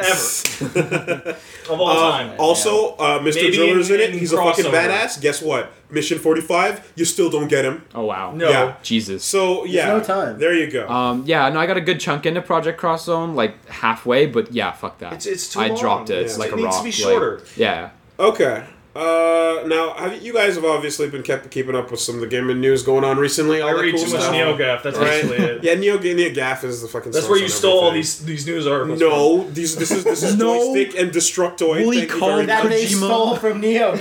Ever. of all Uh, time. also, uh, Mister Maybe Driller's in, in- it. in He's a fucking crossover. badass. Guess what? Mission forty-five. You still don't get him. Oh wow. No. Yeah. Jesus. So yeah, no time. there you go. Um, yeah, no, I got a good chunk into Project Cross Zone, like halfway, but yeah, fuck that. It's- it's too I long. dropped it. It's Yeah. like It a needs rock. to be like- shorter. yeah. Okay. Uh, now, have you, you guys have obviously been kept keeping up with some of the gaming news going on recently. All I that read cool too much stuff. NeoGaf. That's Right? actually it. Yeah, Neo NeoGaf is the fucking. That's source where you on stole all everything. these these news articles. No, these this is this is No. Joystick and Destructoid. Woolly Thank you called very That much. they Kojima. stole from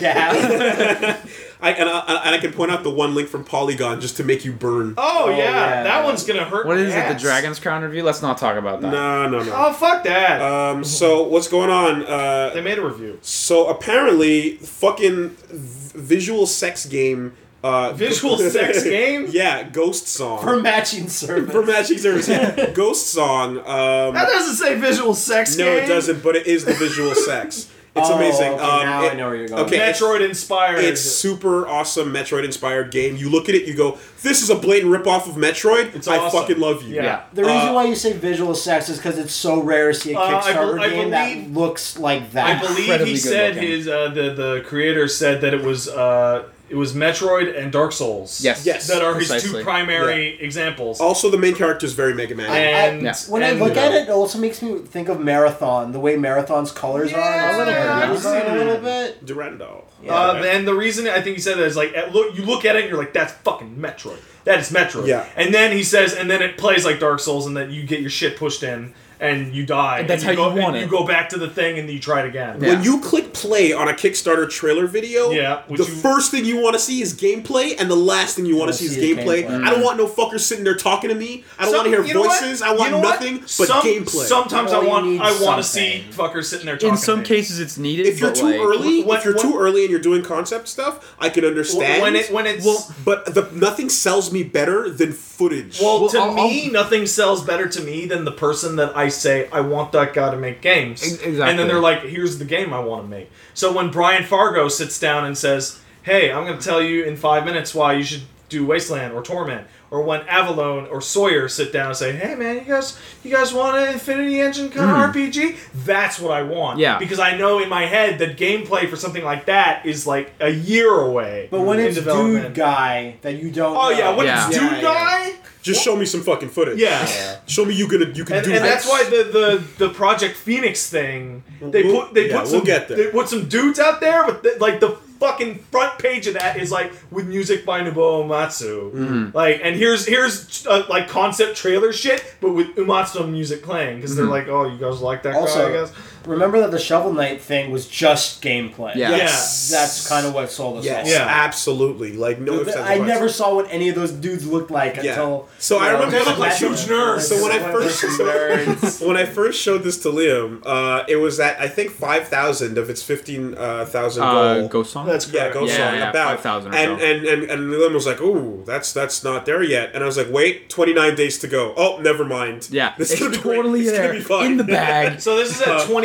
NeoGaf. I and, I and I can point out the one link from Polygon just to make you burn. Oh, Oh, yeah, yeah. that one's gonna hurt. What my is it? The ass. Dragon's Crown review? Let's not talk about that. No, no, no. Oh, fuck that. Um, so what's going on? Uh, they made a review. so apparently, fucking v- visual sex game. Uh, Visual sex game? Yeah, Ghost Song. For matching service. For matching service. Yeah. Ghost Song. Um, That doesn't say visual sex no, game. it doesn't. But it is the visual sex. It's Oh, amazing. okay, um, now it- I know where you're going. Okay, it's- Metroid inspired. It's super awesome Metroid inspired game. You look at it, you go, "This is a blatant ripoff of Metroid." It's I awesome. fucking love you. Yeah. Yeah. The reason Uh, why you say visual sex is because it's so rare to see a Uh, I Kickstarter bel- I game believe- that looks like I that. believe incredibly he good said looking. his uh, the the creator said that it was uh, it was Metroid and Dark Souls. Yes. Yes. That are his Precisely. two primary examples. Also, the main character is very Mega Man. I- and Yeah. When and, I look uh, at it, it also makes me think of Marathon, the way Marathon's colors are. Yeah, and its yeah, hair design I've a little seen bit. Durando. Yeah. Uh, and the reason I think he said that is like, at look, you look at it and you're like, that's fucking Metroid. That is Metroid. Yeah. And then he says, and then it plays like Dark Souls, and then you get your shit pushed in, and you die. And that's and how go, you want and it. You go back to the thing, and you try it again. Yeah. When you click play on a Kickstarter trailer video, Yeah, which the you- first thing you want to see is gameplay, and the last thing you want to see is see is gameplay. gameplay. I don't want no fuckers sitting there talking to me. I don't Some- want to hear you know what? voices. I want You know what? nothing but Some- gameplay. Sometimes All I you want need I want to see something. fuckers sitting there talking. In some to me. cases, it's needed. if you're but, too like, early, when- if you're when- too early and you're doing concept stuff, I can understand. when it when it's well, but the nothing sells me better than footage. well, Well, to I'll- me, I'll- nothing sells better to me than the person that I say I want that guy to make games, Ex- exactly. and then they're like, "Here's the game I want to make." So when Brian Fargo sits down and says, "Hey, I'm going to tell you in five minutes why you should do Wasteland or Torment," or when Avalon or Sawyer sit down and say, "Hey, man, you guys, you guys want an Infinity Engine kind of R P G?" That's what I want. Yeah. because I know in my head that gameplay for something like that is like a year away. But when in it's development. dude guy that you don't Oh know. yeah, when Yeah. it's Yeah, dude yeah. guy. just show me some fucking footage. Yeah. Show me you gonna you can And, do and this. that's why the, the, the Project Phoenix thing they We'll- put they yeah, put we'll some get there. they put some dudes out there, but the, like the fucking front page of that is like with music by Nobuo Uematsu. Mm-hmm. Like, and here's here's uh, like concept trailer shit, but with Uematsu music playing because they're like, oh, you guys like that Also, guy? I guess. remember that the Shovel Knight thing was just gameplay. Yeah. Yes. That's kind of what sold us Yes, all. Yeah. absolutely. Like no ifs, Th- ands, I or buts. never saw what any of those dudes looked like Yeah. until. So I you know, remember- They look like that's- huge nerds. So when I They're first- some nerds. When I first showed this to Liam, uh, it was at I think five thousand of its fifteen uh, thousand uh, goal. Ghost Song? That's Yeah, correct. Ghost Yeah, Song yeah, about five thousand or and, so. and and and Liam was like, "Ooh, that's that's not there yet." And I was like, "Wait, twenty nine days to go." Oh, never mind. Yeah, this is it's gonna be totally great. It's there gonna be fun. in the bag. So this is at Uh, twenty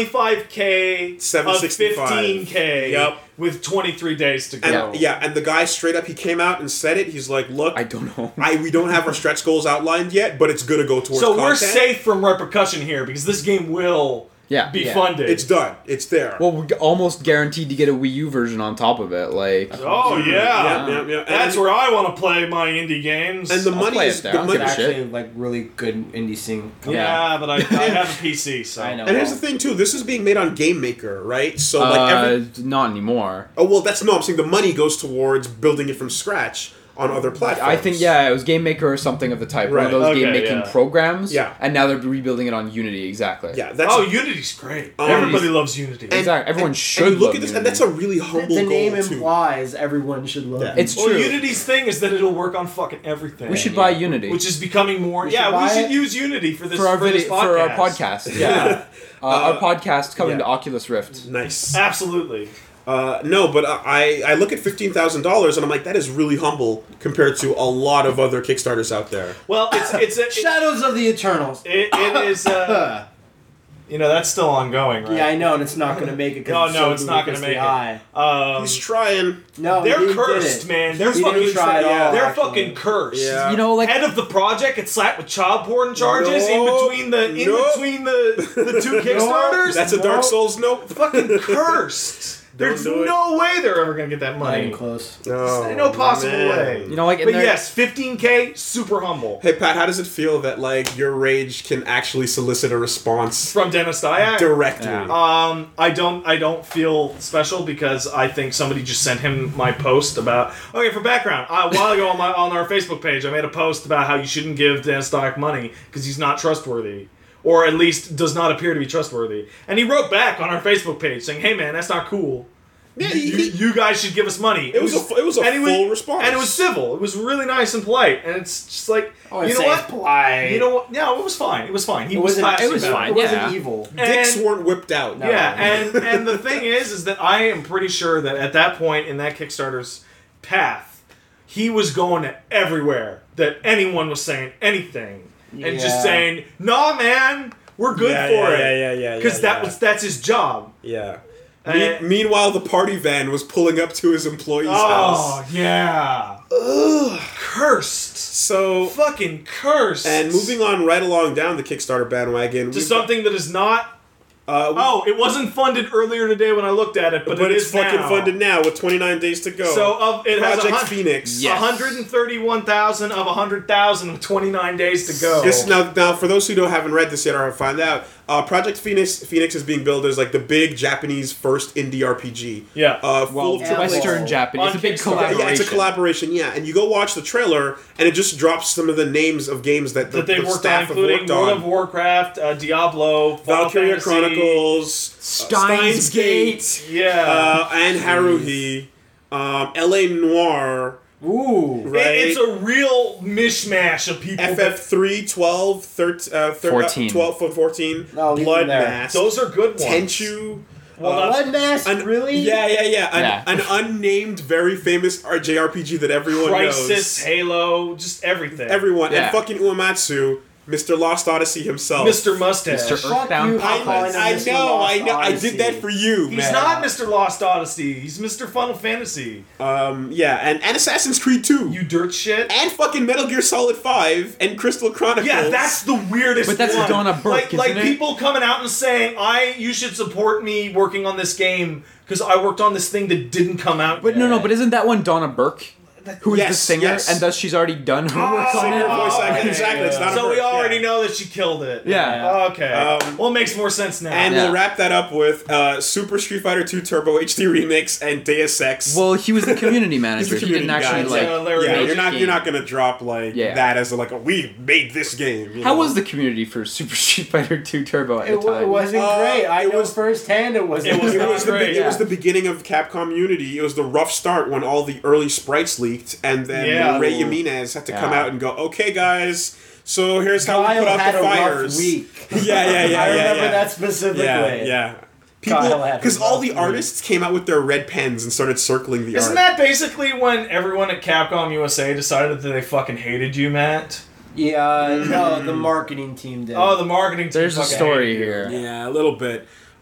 twenty-five K of seven sixty-five. fifteen K Yep. with twenty-three days to go. And, yeah, and the guy straight up, he came out and said it. He's like, look, I don't know. I we don't have our stretch goals outlined yet, but it's going to go towards So content. we're safe from repercussion here because this game will Yeah. be Yeah. funded. It's done. It's there. Well, we're almost guaranteed to get a Wii U version on top of it. Like, oh yeah. Yeah, yeah, yeah. That's and, where I want to play my indie games. and the I'll money play is it there. the I don't money. give a shit. Actually, like really good indie scene. yeah, but I, I have a P C, so I know. And here's the thing too. This is being made on Game Maker, right? So like uh, every not anymore. oh well, that's no. I'm saying the money goes towards building it from scratch on other platforms. I think yeah, it was Game Maker or something of the type. One Right. of those Okay, game making yeah. programs. Yeah. And now they're rebuilding it on Unity. Exactly. Yeah, that's Oh, Unity's great. Um, Everybody loves Unity. and- Exactly. Everyone and- should and you look love at this, Unity. and that's a really humble The name goal too. implies everyone should love Yeah. it. It's well, true. Unity's thing is that it'll work on fucking everything. We should Yeah. buy Unity Which is becoming more. We yeah, should we buy should it. use Unity for this for our this video for our podcast. Yeah. uh, our podcast coming yeah. to Oculus Rift. Nice. Absolutely. Uh, no, but I I look at fifteen thousand dollars and I'm like, that is really humble compared to a lot of other Kickstarters out there. Well, it's it's a, it, Shadows of the Eternals. it, it is. Uh, you know that's still ongoing, right? Yeah, I know, and it's not going to make it. 'cause No, it's no, so it's not gonna ludicrously make it. high. Um, He's trying. No, they're he did cursed, it. man. They're He fucking. didn't try at all, they're actually. fucking cursed. Yeah. You know, like Head of the project gets slapped with child porn charges No, in between the in no. between the the two Kickstarters. That's a Dark Souls note. fucking cursed. There's do it. no way they're ever gonna get that Not money. even close. Oh, no possible man. way. you know, like in But their- yes, fifteen K, super humble. Hey Pat, how does it feel that like your rage can actually solicit a response From Dennis Dyack. directly? Yeah. Um, I don't. I don't feel special because I think somebody just sent him my post about. Okay, for background, uh, a while ago on my on our Facebook page, I made a post about how you shouldn't give Dennis Dyack money because he's not trustworthy, or at least does not appear to be trustworthy. And he wrote back on our Facebook page saying, "Hey man, that's not cool. Yeah, you, he- you guys should give us money." It was a fu- it was a and he full response. and it was civil. It was really nice and polite, and it's just like Oh, you I'd know say what. it's polite. You know what? Yeah, it was fine. It was fine. He it was wasn't. classy it was about fine, It wasn't yeah. evil. Dicks And- weren't whipped out. No. Yeah, and and the thing is, is that I am pretty sure that at that point in that Kickstarter's path, he was going everywhere that anyone was saying anything and just Yeah. saying, "Nah, man, we're good Yeah, for yeah, it." yeah, yeah, yeah, Because yeah, that yeah. was that's his job. Yeah. Uh, Me- meanwhile, the party van was pulling up to his employee's Oh house. yeah, Ugh. cursed, So, fucking cursed. and moving on right along down the Kickstarter bandwagon, to we've something that is not. got- uh, we- Oh, it wasn't funded earlier today when I looked at it, but, but it it's is fucking now. funded now with twenty-nine days to go. So of it has a Project hun- Phoenix. Yeah. one hundred thirty-one thousand of one hundred thousand with twenty-nine days to go. This now, now for those who don't haven't read this yet or have found out, uh, Project Phoenix Phoenix is being billed as like the big Japanese first indie R P G. Yeah. Uh, full well, of yeah, triple- Western well, Japanese. It's a big on Kickstarter. collaboration. Yeah, it's a collaboration. Yeah, and you go watch the trailer, and it just drops some of the names of games that the, that they the worked on, staff have including worked World on. of Warcraft, uh, Diablo, Final Valkyria Fantasy, Chronicles, uh, Steins Gate. Yeah. uh, and Haruhi, um, L A Noir, Ooh. It- right? it's a real mishmash of people. F F three, twelve, thirteen, uh, thir- fourteen. Uh, twelve, fourteen, No, leave Blood them there. Mask, Those are good ones. Tenchu. Well, uh, not- Blood Mask, An- really? Yeah, yeah, yeah. An, Yeah. an unnamed, very famous R J R P G that everyone Crisis, knows. Halo, just everything. Everyone. Yeah. And fucking Uematsu, Mister Lost Odyssey himself. Mister Mustache. Mister Fuck Earthbound you for I, calling Papas. him I Mister know, Lost I know. I Odyssey. did that for you, He's man. not Mister Lost Odyssey. He's Mister Final Fantasy. Um, yeah, and, and Assassin's Creed two. You dirt shit. and fucking Metal Gear Solid five and Crystal Chronicles. Yeah, that's the weirdest But that's one. Donna Burke, like, isn't like it? people coming out and saying, "I, you should support me working on this game because I worked on this thing that didn't come out." But yet." no, no. But isn't that one Donna Burke? Who is the Yes, singer, yes. and thus she's already done her work on singer, it? voice actor, okay. exactly. It's not a so we Burke, already yeah. know that she killed it. Yeah. Okay. Um, well, it makes more sense now. And Yeah. we'll wrap that up with uh, Super Street Fighter two Turbo H D Remix and Deus Ex. Well, he was the community He's manager. the He didn't community actually guy. like. Yeah, Larry yeah, Page you're not game. you're not gonna drop like Yeah. that as a, like a we made this game. you How know? was the community for Super Street Fighter two Turbo at It, the wa- it time? wasn't Uh, great. I it know was- firsthand it wasn't. It was It not was, the, great, be- it was yeah. the beginning of Capcom Unity. It was the rough start when all the early sprites leaked, and then Yeah. Ray Jimenez had to come Yeah. out and go, "Okay, guys, so here's how Kyle we put out had the a fires." rough week. Yeah, yeah, yeah, I yeah, remember yeah. that specifically. Yeah, yeah. People, Kyle had a because all rough the week. artists came out with their red pens and started circling the Isn't art. that basically when everyone at Capcom U S A decided that they fucking hated you, Matt? Yeah, no, the marketing team did. Oh, the marketing team. There's a fucking story hated you. here. Yeah, a little bit.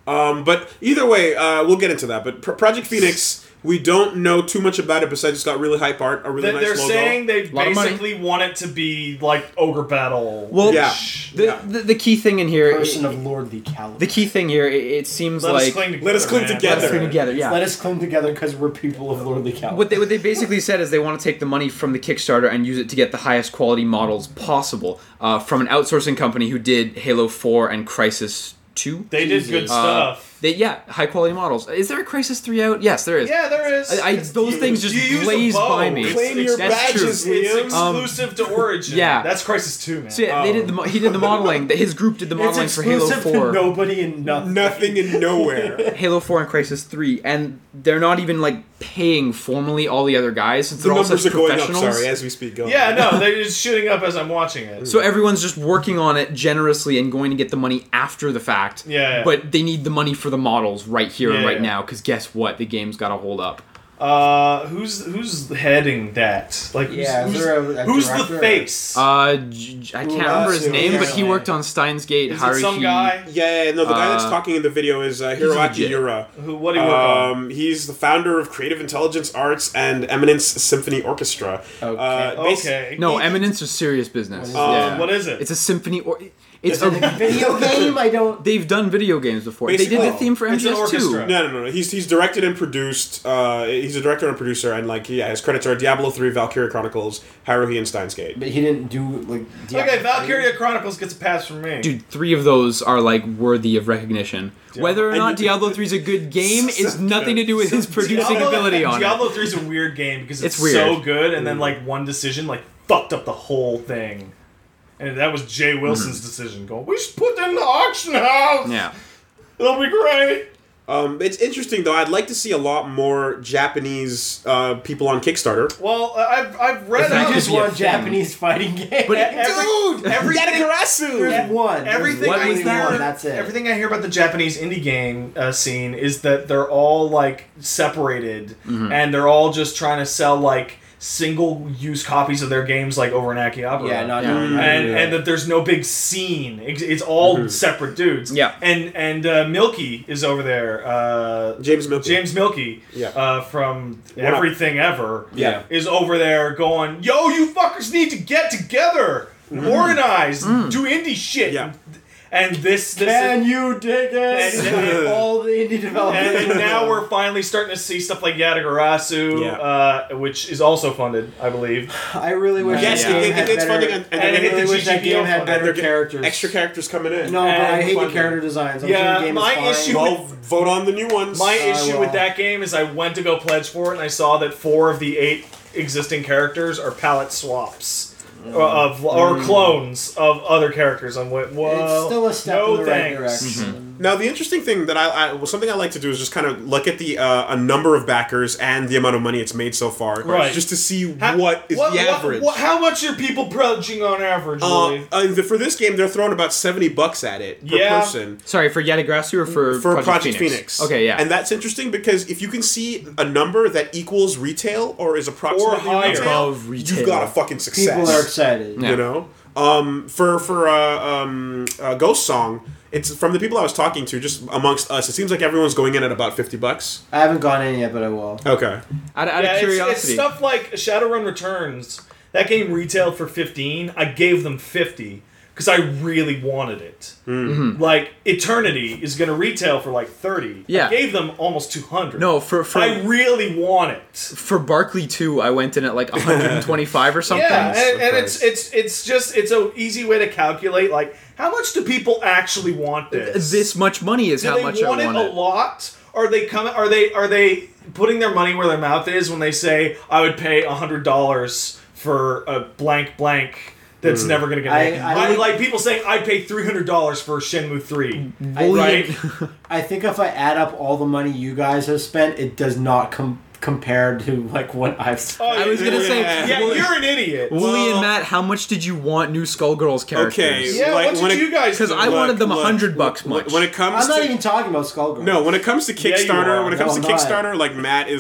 Um, but either way, uh, we'll get into that. But Pro- Project Phoenix, we don't know too much about it besides it's got really hype art, a really They- nice They're logo. saying they Lot of money. basically want it to be like Ogre Battle. Well, Yeah. the, Yeah. the the key thing in here, Person of Lordly Caliber. the key thing here, it, it seems let us like cling together. let us cling man. together. let us cling together. Yeah. Let us come together because we're people of Lordly Caliber. What they what they basically said is they want to take the money from the Kickstarter and use it to get the highest quality models possible uh, from an outsourcing company who did Halo four and Crisis two. They did good Jesus. Uh, stuff. They yeah, high quality models. Is there a Crisis three out? Yes, there is. Yeah, there is. I, I It's- those you- things just you use a blaze bow. by me. It's- Claim it's- your That's badges, true. It's Liam. exclusive to Origin. yeah. That's Crisis two, man. So yeah, they did the mo- he did the modeling. His group did the modeling it's for Halo exclusive four. to nobody and nothing. Nothing in nowhere. Halo four and Crisis three, and they're not even like paying formally all the other guys since The they're all numbers such are going up, professionals. sorry, as we speak. Go Yeah, on. no, they're just shooting up as I'm watching it. So everyone's just working on it generously and going to get the money after the fact. Yeah, yeah. But they need the money for the models right here and Yeah, right yeah. now because guess what? The game's got to hold up. Uh, who's who's heading that? Like, who's, Yeah, is who's, there a- a who's director the or- face? Uh, J- J- I can't Ooh, remember his that's- name, yeah, but he yeah. worked on Steins Gate. Is Haruhi. it some guy? Yeah, yeah, no, the guy that's Uh, talking in the video is uh, Hiroaki legit. Yura. Who? What do you work on? Um, he's the founder of Creative Intelligence Arts and Eminence Symphony Orchestra. Okay. Uh, bas- Okay. No, he- Eminence is serious business. What is it? yeah. What is it? It's a symphony. Or it's Is it a a, video game? I don't. they've done video games before. They Basically- did the theme for It's an M G S two. orchestra. No, no, no, no. He's he's directed and produced. Uh, he's a director and producer, and like yeah, his credits are Diablo three, Valkyria Chronicles, Haruhi, and Steins Gate. But he didn't do like. Diablo Okay, three. Valkyria Chronicles gets a pass from me. Dude, three of those are like worthy of recognition. Whether or And not you- Diablo three is a good game So is nothing to do with his producing Diablo, ability on Diablo it. three is a weird game because it's, It's weird. so good, and then like one decision like fucked up the whole thing. And that was Jay Wilson's decision. Going, we should put that in the auction house. Yeah. It'll be great. Um, it's interesting though. I'd like to see a lot more Japanese uh, people on Kickstarter. Well, uh, I've I've read If that I up. could just be a want thing. Japanese fighting game. But it- every- Dude, everything- Yatagarasu! There's one. There's Everything What I was only hear, that? one, That's it. everything I hear about the Japanese indie game uh, scene is that they're all like separated, Mm-hmm. and they're all just trying to sell like single-use copies of their games like over in Akihabara. Yeah, not Yeah. doing and that. and that there's no big scene. It's, it's all separate dudes. Yeah. And and uh, Milky is over there. Uh, James Milky. James Milky. Yeah. Uh, from One Up. Everything Ever. Yeah. Is over there going, yo, you fuckers need to get together, organize, do indie shit. Yeah. And this this. Can you dig it? And- and- all the indie developers. and, and now we're finally starting to see stuff like Yatagarasu, Yeah. uh, which is also funded, I believe. I really wish Yes, that it- game it- had it's better, funding and- and I they're getting really the wish that G G P O game had funding. better They're getting characters. Extra characters coming in. No, but I And hate the funding. character designs. I'm Yeah, sure the game my is fine. issue- Well, vote on the new ones. My Uh, issue well. with that game is I went to go pledge for it, and I saw that four of the eight existing characters are palette swaps. Mm. Of or clones of other characters. I'm like, whoa. It's still a step no in the right thanks. direction. Now, the interesting thing that I, I well, something I like to do is just kind of look at the uh, a number of backers and the amount of money it's made so far, Right. just to see How- what is what- the what- average. what- how much are people pledging on average, uh, Louis? uh, the- for this game, they're throwing about seventy bucks at it per Yeah. person. Sorry, for Yatagarasu or for, For Project, Project Phoenix? Phoenix. Okay, yeah. And that's interesting because if you can see a number that equals retail or is approximately higher. retail, Above retail. you've got a fucking success. People are excited. Yeah. You know? Um, for for uh, um, uh, Ghost Song, it's from the people I was talking to, just amongst us, it seems like everyone's going in at about fifty bucks. I haven't gone in yet, but I will. Okay. out, out yeah, of it's, curiosity. it's stuff like Shadowrun Returns. That game retailed for fifteen. I gave them fifty because I really wanted it. Mm-hmm. Like Eternity is going to retail for like thirty. Yeah. I gave them almost two hundred. no, for for I really want it. for Barkley two, I went in at like one hundred twenty-five or something. Yeah, and, and of it's it's it's just it's a easy way to calculate like how much do people actually want this? This much money is do how they much I want it want a it. lot? Are they coming? Are they are they putting their money where their mouth is when they say I would pay a hundred dollars for a blank blank that's never going to get I- made? I I, would- like people saying I'd pay three hundred dollars for Shenmue three, I, right? I think if I add up all the money you guys have spent, it does not com- compare to like what I've spent. Oh, I was gonna say, yeah, Wooly- you're an idiot. Wooly Well- and Matt, how much did you want new Skullgirls characters? Okay. Yeah, Like, what when did it- you guys? Because do? I wanted them a Look, hundred look, bucks look, much. When it comes I'm not to even talking about Skullgirls. no, when it comes to Yeah, you Kickstarter, are. when it comes No, to I'm not. Kickstarter, like Matt is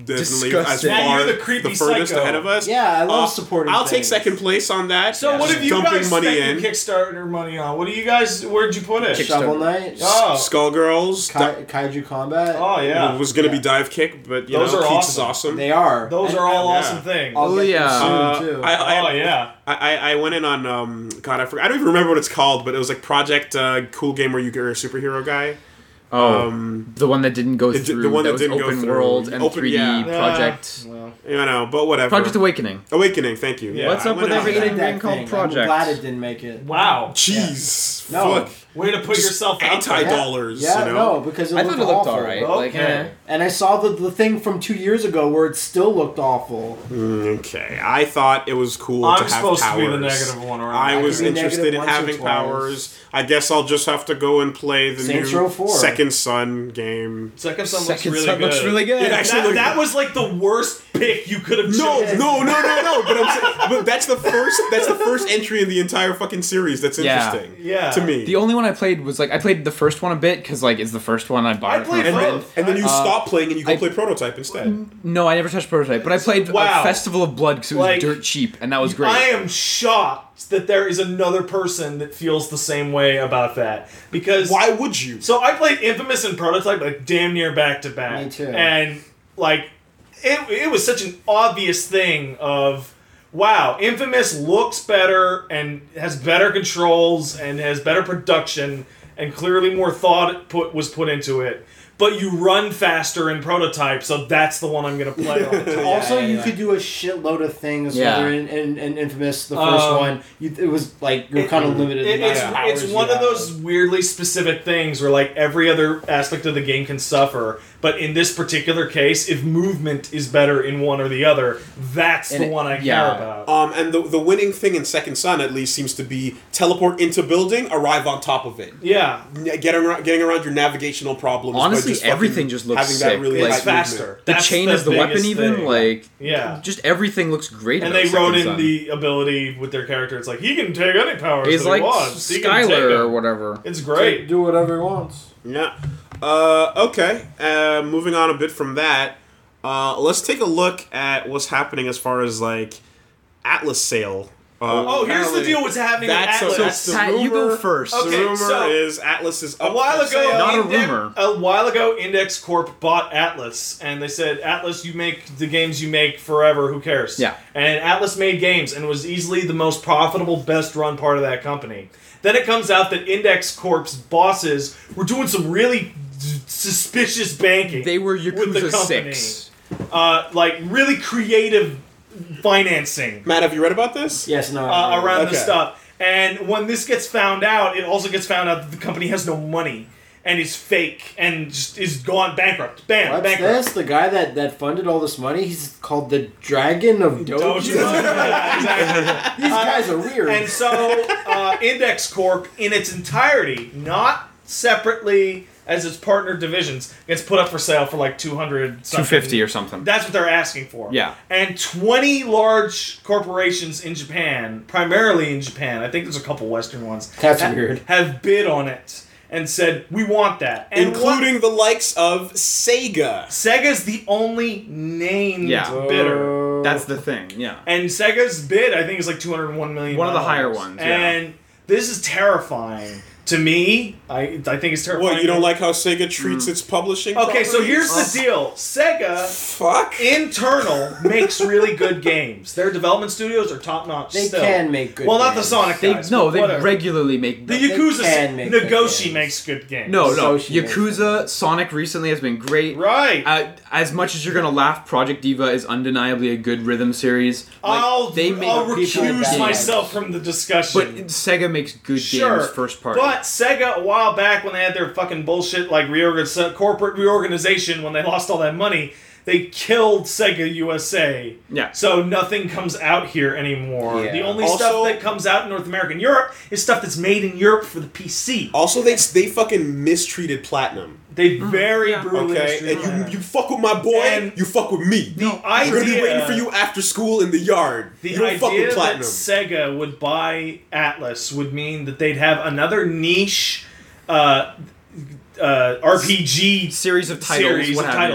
definitely as Disgusting. far Yeah, you're the creepy the furthest psycho. ahead of us. Yeah, I love Uh, supporting I'll take things. second place on that. So what Just have you dumping guys money spent in? your Kickstarter money on? What do you guys? Where'd you put it? Kick- Shovel Kickstarter. Knight, Oh, Skullgirls. Kai- Kaiju Combat. oh yeah. It was gonna be Yeah. Dive Kick, but you Those know, are Keats is awesome. awesome. They are. Those And- are all yeah. awesome things. I'll Oh, get yeah. them soon, Uh, too. I, I, oh yeah. I, I I went in on um God I forgot I don't even remember what it's called, but it was like Project uh, Cool Game where you are a superhero guy. Oh, Um, the one that didn't go the- the through. one that was didn't go open through. world and Open- three D yeah. project. Well, you know, but whatever. Project Awakening. Awakening. Thank you. Yeah. What's I up went with in on everything that. That being called thing. Project? I'm glad it didn't make it. wow. Jeez. No. Fuck. Way to put Just yourself out anti there. dollars. Yeah, you know? no, because it I looked thought it looked awful. alright. Like, Okay. eh. And I saw the the thing from two years ago where it still looked awful. Okay, I thought it was cool I'm to have supposed powers. to be the negative one around. I I was could be interested negative in once or having twice. powers. I guess I'll just have to go and play the Saints new Row four. Second Son game. Second Son looks Second really Son good. looks really good. It actually That, looked- that was like the worst pick you could have No, chosen. no, no, no, no. But I'm saying, but that's the first. That's the first entry in the entire fucking series. That's Yeah. interesting. Yeah. To me. The only one I played was like I played the first one a bit because like it's the first one I bought. I it from played a friend. both. and then you Uh, stop playing and you go I- play Prototype instead. No, I never touched Prototype, but I played Wow. uh, Festival of Blood because it was Like, dirt cheap and that was great. I am shocked that there is another person that feels the same way about that. Because Why would you? So I played Infamous and Prototype like damn near back to back. Me too. And like it, it was such an obvious thing of wow, Infamous looks better and has better controls and has better production and clearly more thought put was put into it. But you run faster in Prototype, so that's the one I'm gonna play on. Also, Yeah, you yeah. could do a shitload of things. Yeah. Whether in, in, in Infamous, the first Um, one, you, it was like you're It- kind of limited. It- in the amount it's of powers it's you one of have. those weirdly specific things where like every other aspect of the game can suffer, but in this particular case, if movement is better in one or the other, that's And the it- one I yeah. care about. Um, and the the winning thing in Second Son at least seems to be teleport into building, arrive on top of it. Yeah, Getting around, getting around your navigational problems. by Honestly, just fucking everything just looks having sick. that really Like, it's high faster. movement. the That's chain is the weapon, biggest even thing. like Yeah. just everything looks great. And about they Second wrote in Son. the ability with their character. It's like he can take any powers He's that like he wants. He can take Skylar or them. whatever. It's great. Do whatever he wants. Yeah. Uh, okay. Uh, moving on a bit from that, uh, let's take a look at what's happening as far as like Atlas sale. Uh, Oh, here's the apparently deal. What's happening That's, with so Atlas? that's the Pat, rumor. you go first. The Okay, rumor so- is Atlas is A up while for ago, sale. Not a Index- rumor. a while ago, Index Corp bought Atlas, and they said, "Atlas, you make the games you make forever. Who cares?" Yeah. And Atlas made games, and was easily the most profitable, best-run part of that company. Then it comes out that Index Corp's bosses were doing some really suspicious banking. They were with the Yakuza company. six. uh, like really creative financing Matt, have you read about this? Yes, no. uh, around Okay. the stuff. And when this gets found out, it also gets found out that the company has no money and is fake and just is gone bankrupt. Bam, What's bankrupt. this? The guy that, that funded all this money? He's called the Dragon of Dojo. Dojo. Yeah, exactly. These guys are weird. And so, uh, Index Corp, in its entirety, not separately as its partner divisions, gets put up for sale for like two hundred two fifty or something. That's what they're asking for. Yeah. And twenty large corporations in Japan, primarily in Japan, I think there's a couple Western ones, That's ha- weird. have bid on it and said, we want that. And Including what- the likes of Sega. Sega's the only named Yeah. bidder. That's the thing. Yeah. And Sega's bid, I think, is like two hundred one million dollars. One of the higher ones, yeah. And this is terrifying. To me, I I think it's terrifying. What, you don't like how Sega treats its publishing Okay, so properties? here's the deal. Sega, Fuck. internal, makes really good games. Their development studios are top notch. They still. can make good Well, not the games. Sonic They guys. no, but they whatever. regularly make The They Yakuza. can make good Nagoshi games. makes good games. No, no. Soshi makes Yakuza, Sonic recently has been great. Right. Uh, as much as you're gonna laugh, Project Diva is undeniably a good rhythm series. Like, I'll, they make I'll people recuse bad. myself from the discussion. but Sega makes good Sure, games first party. But Sega, a while back when they had their fucking bullshit like reorganiz- corporate reorganization, when they lost all that money, they killed Sega U S A. Yeah. So nothing comes out here anymore. Yeah. The only Also- stuff that comes out in North America and Europe is stuff that's made in Europe for the P C. Also, they they fucking mistreated Platinum. They very yeah. brutally Okay, mistreated and them. you you fuck with my boy, And you fuck with me. the I'm gonna be idea- waiting for you after school in the yard. The you don't fuck idea with that Platinum. Sega would buy Atlas would mean that they'd have another niche uh, uh, R P G Series of titles, series what of have you. titles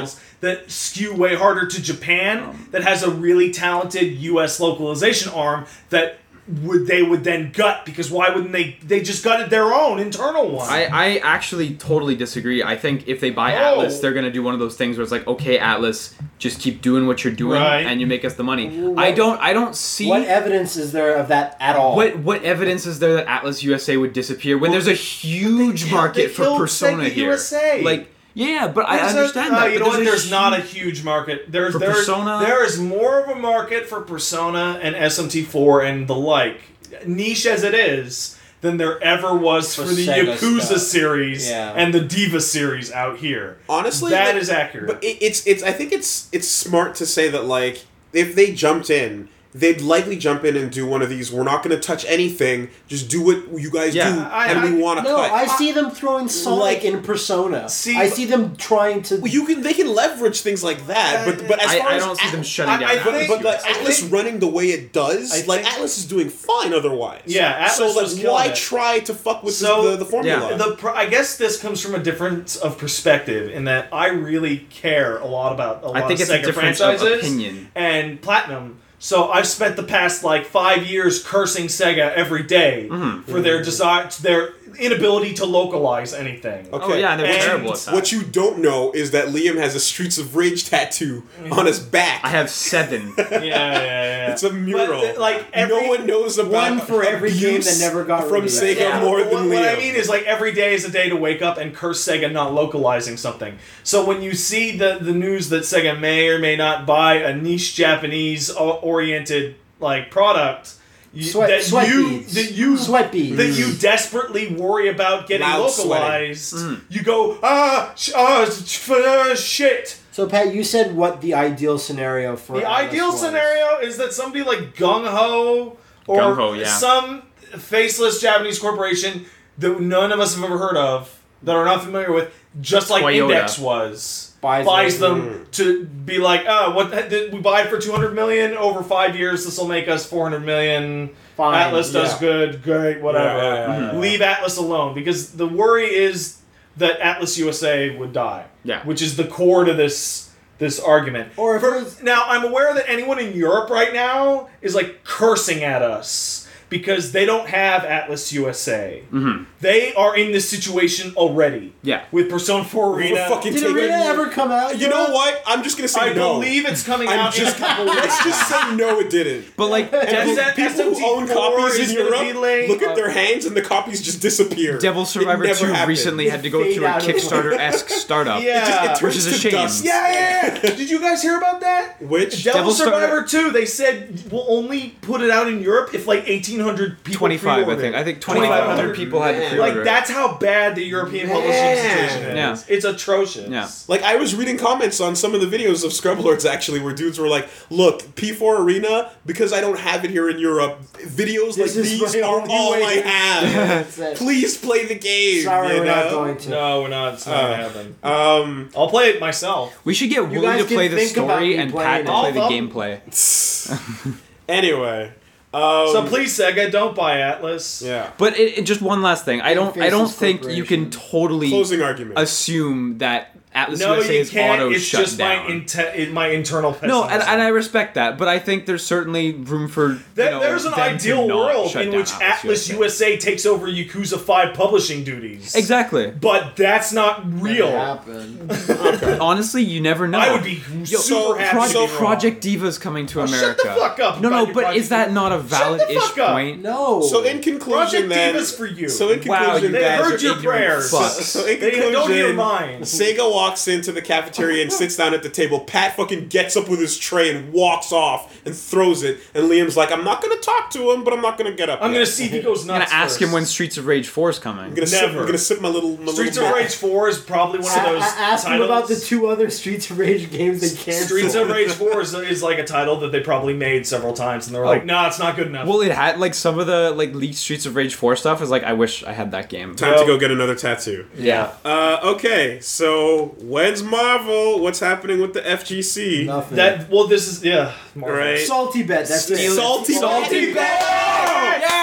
that skew way harder to Japan, Um. that has a really talented U S localization arm that would they would then gut, because why wouldn't they? They just gutted their own internal one. I, I actually totally disagree. I think if they buy Oh. Atlas, they're going to do one of those things where it's like, okay, Atlas, just keep doing what you're doing Right. and you make us the money. What- I don't I don't see What evidence is there of that at all? what what evidence is there that Atlas U S A would disappear when there's a huge They market for killed Persona Sega here? U S A. Like, yeah, but I There's a- understand uh, that. You but know what? a There's huge- not a huge market. There's For there's Persona? there is more of a market for Persona and S M T four and the like, niche as it is, than there ever was for, For the Sega Yakuza stuff. series Yeah. and the Diva series out here. Honestly, that like, is accurate. But it, it's it's I think it's it's smart to say that like if they jumped in, they'd likely jump in and do one of these. We're not going to touch anything. Just do what you guys Yeah, do, I- and I- we want to No, cut. I see them throwing Sonic Like- in Persona. See, I see them trying to. Well, you can they can leverage things like that, but but as I, far I as don't see At- them shutting I- down I But, Atlas. think- but like I Atlas think- running the way it does, I like think- Atlas is doing fine otherwise. Yeah, Atlas so like was killing why it. try to fuck with So, the, the formula? yeah. The pro- I guess this comes from a difference of perspective in that I really care a lot about a lot I think of it's a Sega difference of franchises opinion. and Platinum. So I've spent the past like five years cursing Sega every day Mm-hmm. for their desire, their inability to localize anything. Okay. Oh yeah, they were And terrible at that. What you don't know is that Liam has a Streets of Rage tattoo on his back. I have seven. Yeah, yeah, yeah. It's a mural. But, like, every- no one knows about One for every game abuse that never got from released. Sega Yeah, more what, than Liam. what I mean is, like, every day is a day to wake up and curse Sega not localizing something. So when you see the, the news that Sega may or may not buy a niche Japanese-oriented, like, product... You, Sweat- that sweat you beads. that you Sweat beads. that you desperately worry about getting Loud localized. Mm. You go ah sh- ah sh- uh, shit. So Pat, you said what the ideal scenario for The Atlas ideal was. scenario is that somebody like Gung Ho or Gung Ho, yeah. some faceless Japanese corporation that none of us have ever heard of, that are not familiar with, just like Toyota. Index was, Buys buys them. them to be like, oh, what did we buy it for two hundred million over five years? This will make us four hundred million. Fine, Atlas does yeah. good, great, whatever. Yeah, yeah, yeah, yeah. Leave Atlas alone, because the worry is that Atlas U S A would die. Yeah. Which is the core to this this argument. Or if For- it was- now, I'm aware that anyone in Europe right now is like cursing at us because they don't have Atlas U S A. Mm-hmm. They are in this situation already. Yeah. With Persona four Arena. We're fucking Did taking- Arena ever come out? You know what? I'm just gonna say I no. believe it's coming I'm out just in a couple weeks. let's just say no, it didn't. But like S Devil, M- People who own S M T four copies is in gonna Europe be late. look at their hands and the copies just disappear. Devil It Survivor never two happened. recently had to go Fade through a out of the- Kickstarter-esque startup. Yeah. It, just, it turns Which is a to shame. dust. Yeah, yeah, yeah. Did you guys hear about that? Which Devil, Devil Survivor Survivor- two, they said we'll only put it out in Europe if like eighteen hundred people twenty-five, I pre-order think. it. I think twenty-five hundred people had to Man. pre-order Like, it. that's how bad the European publishing Man. situation is. Yeah. It's atrocious. Yeah. Like, I was reading comments on some of the videos of Scrublords, actually, where dudes were like, look, P four Arena, because I don't have it here in Europe, videos This like is these my are only all I way. have. That's it. Please play the game. Sorry, you we're not know? going to. No, we're not. It's not Uh, gonna happen. Um, I'll play it myself. We should get You Wooly guys to play can the think about story me and playing Pat it. to play the I'll- gameplay. anyway. Um, So please, Sega, don't buy Atlas. Yeah. But it, it- just one last thing. I don't. I don't Faces think you can Corporation. totally Closing argument. assume that Atlas No, U S A you is can't. auto It's shut just down. my inte- in my internal pessimism. No, and, and I respect that, but I think there's certainly room for you There- know, there's an them to ideal not world shut in down which Atlas U S A takes over Yakuza five publishing duties. Exactly. But that's not real. Happened. Honestly, you never know. I would be Yo, super happy Project, to be wrong. Project Diva's coming to Oh, shut America. the fuck up No, no, about your but Project is that Diva. not a Shut the valid-ish fuck up. point? No. So in conclusion, Project then, Diva's for you. So in conclusion, Wow, you They guys heard are your ignorant prayers. So, fucks. so in They conclusion, don't hear mine. Sega walks into the cafeteria and sits down at the table. Pat fucking gets up with his tray and walks off and throws it. And Liam's like, I'm not going to talk to him, but I'm not going to get up I'm yet. gonna see if he goes I'm gonna nuts. ask him first. when Streets of Rage four is coming. I'm gonna sip, Never. I'm gonna sip my little. My Streets little of Rage four is probably one of A- those a- ask him titles. about the two other Streets of Rage games they canceled. Streets of Rage four is, is like a title that they probably made several times, and they were like, Oh. "No, it's not good enough." Well, it had like some of the like leaked Streets of Rage four stuff is like I wish I had that game. Time to go get another tattoo. Yeah. Uh, okay, so when's Marvel? What's happening with the F G C? Nothing. that well, this is yeah, Marvel. Right. Salty bet. That's it. Salty, Salty bet. Yeah.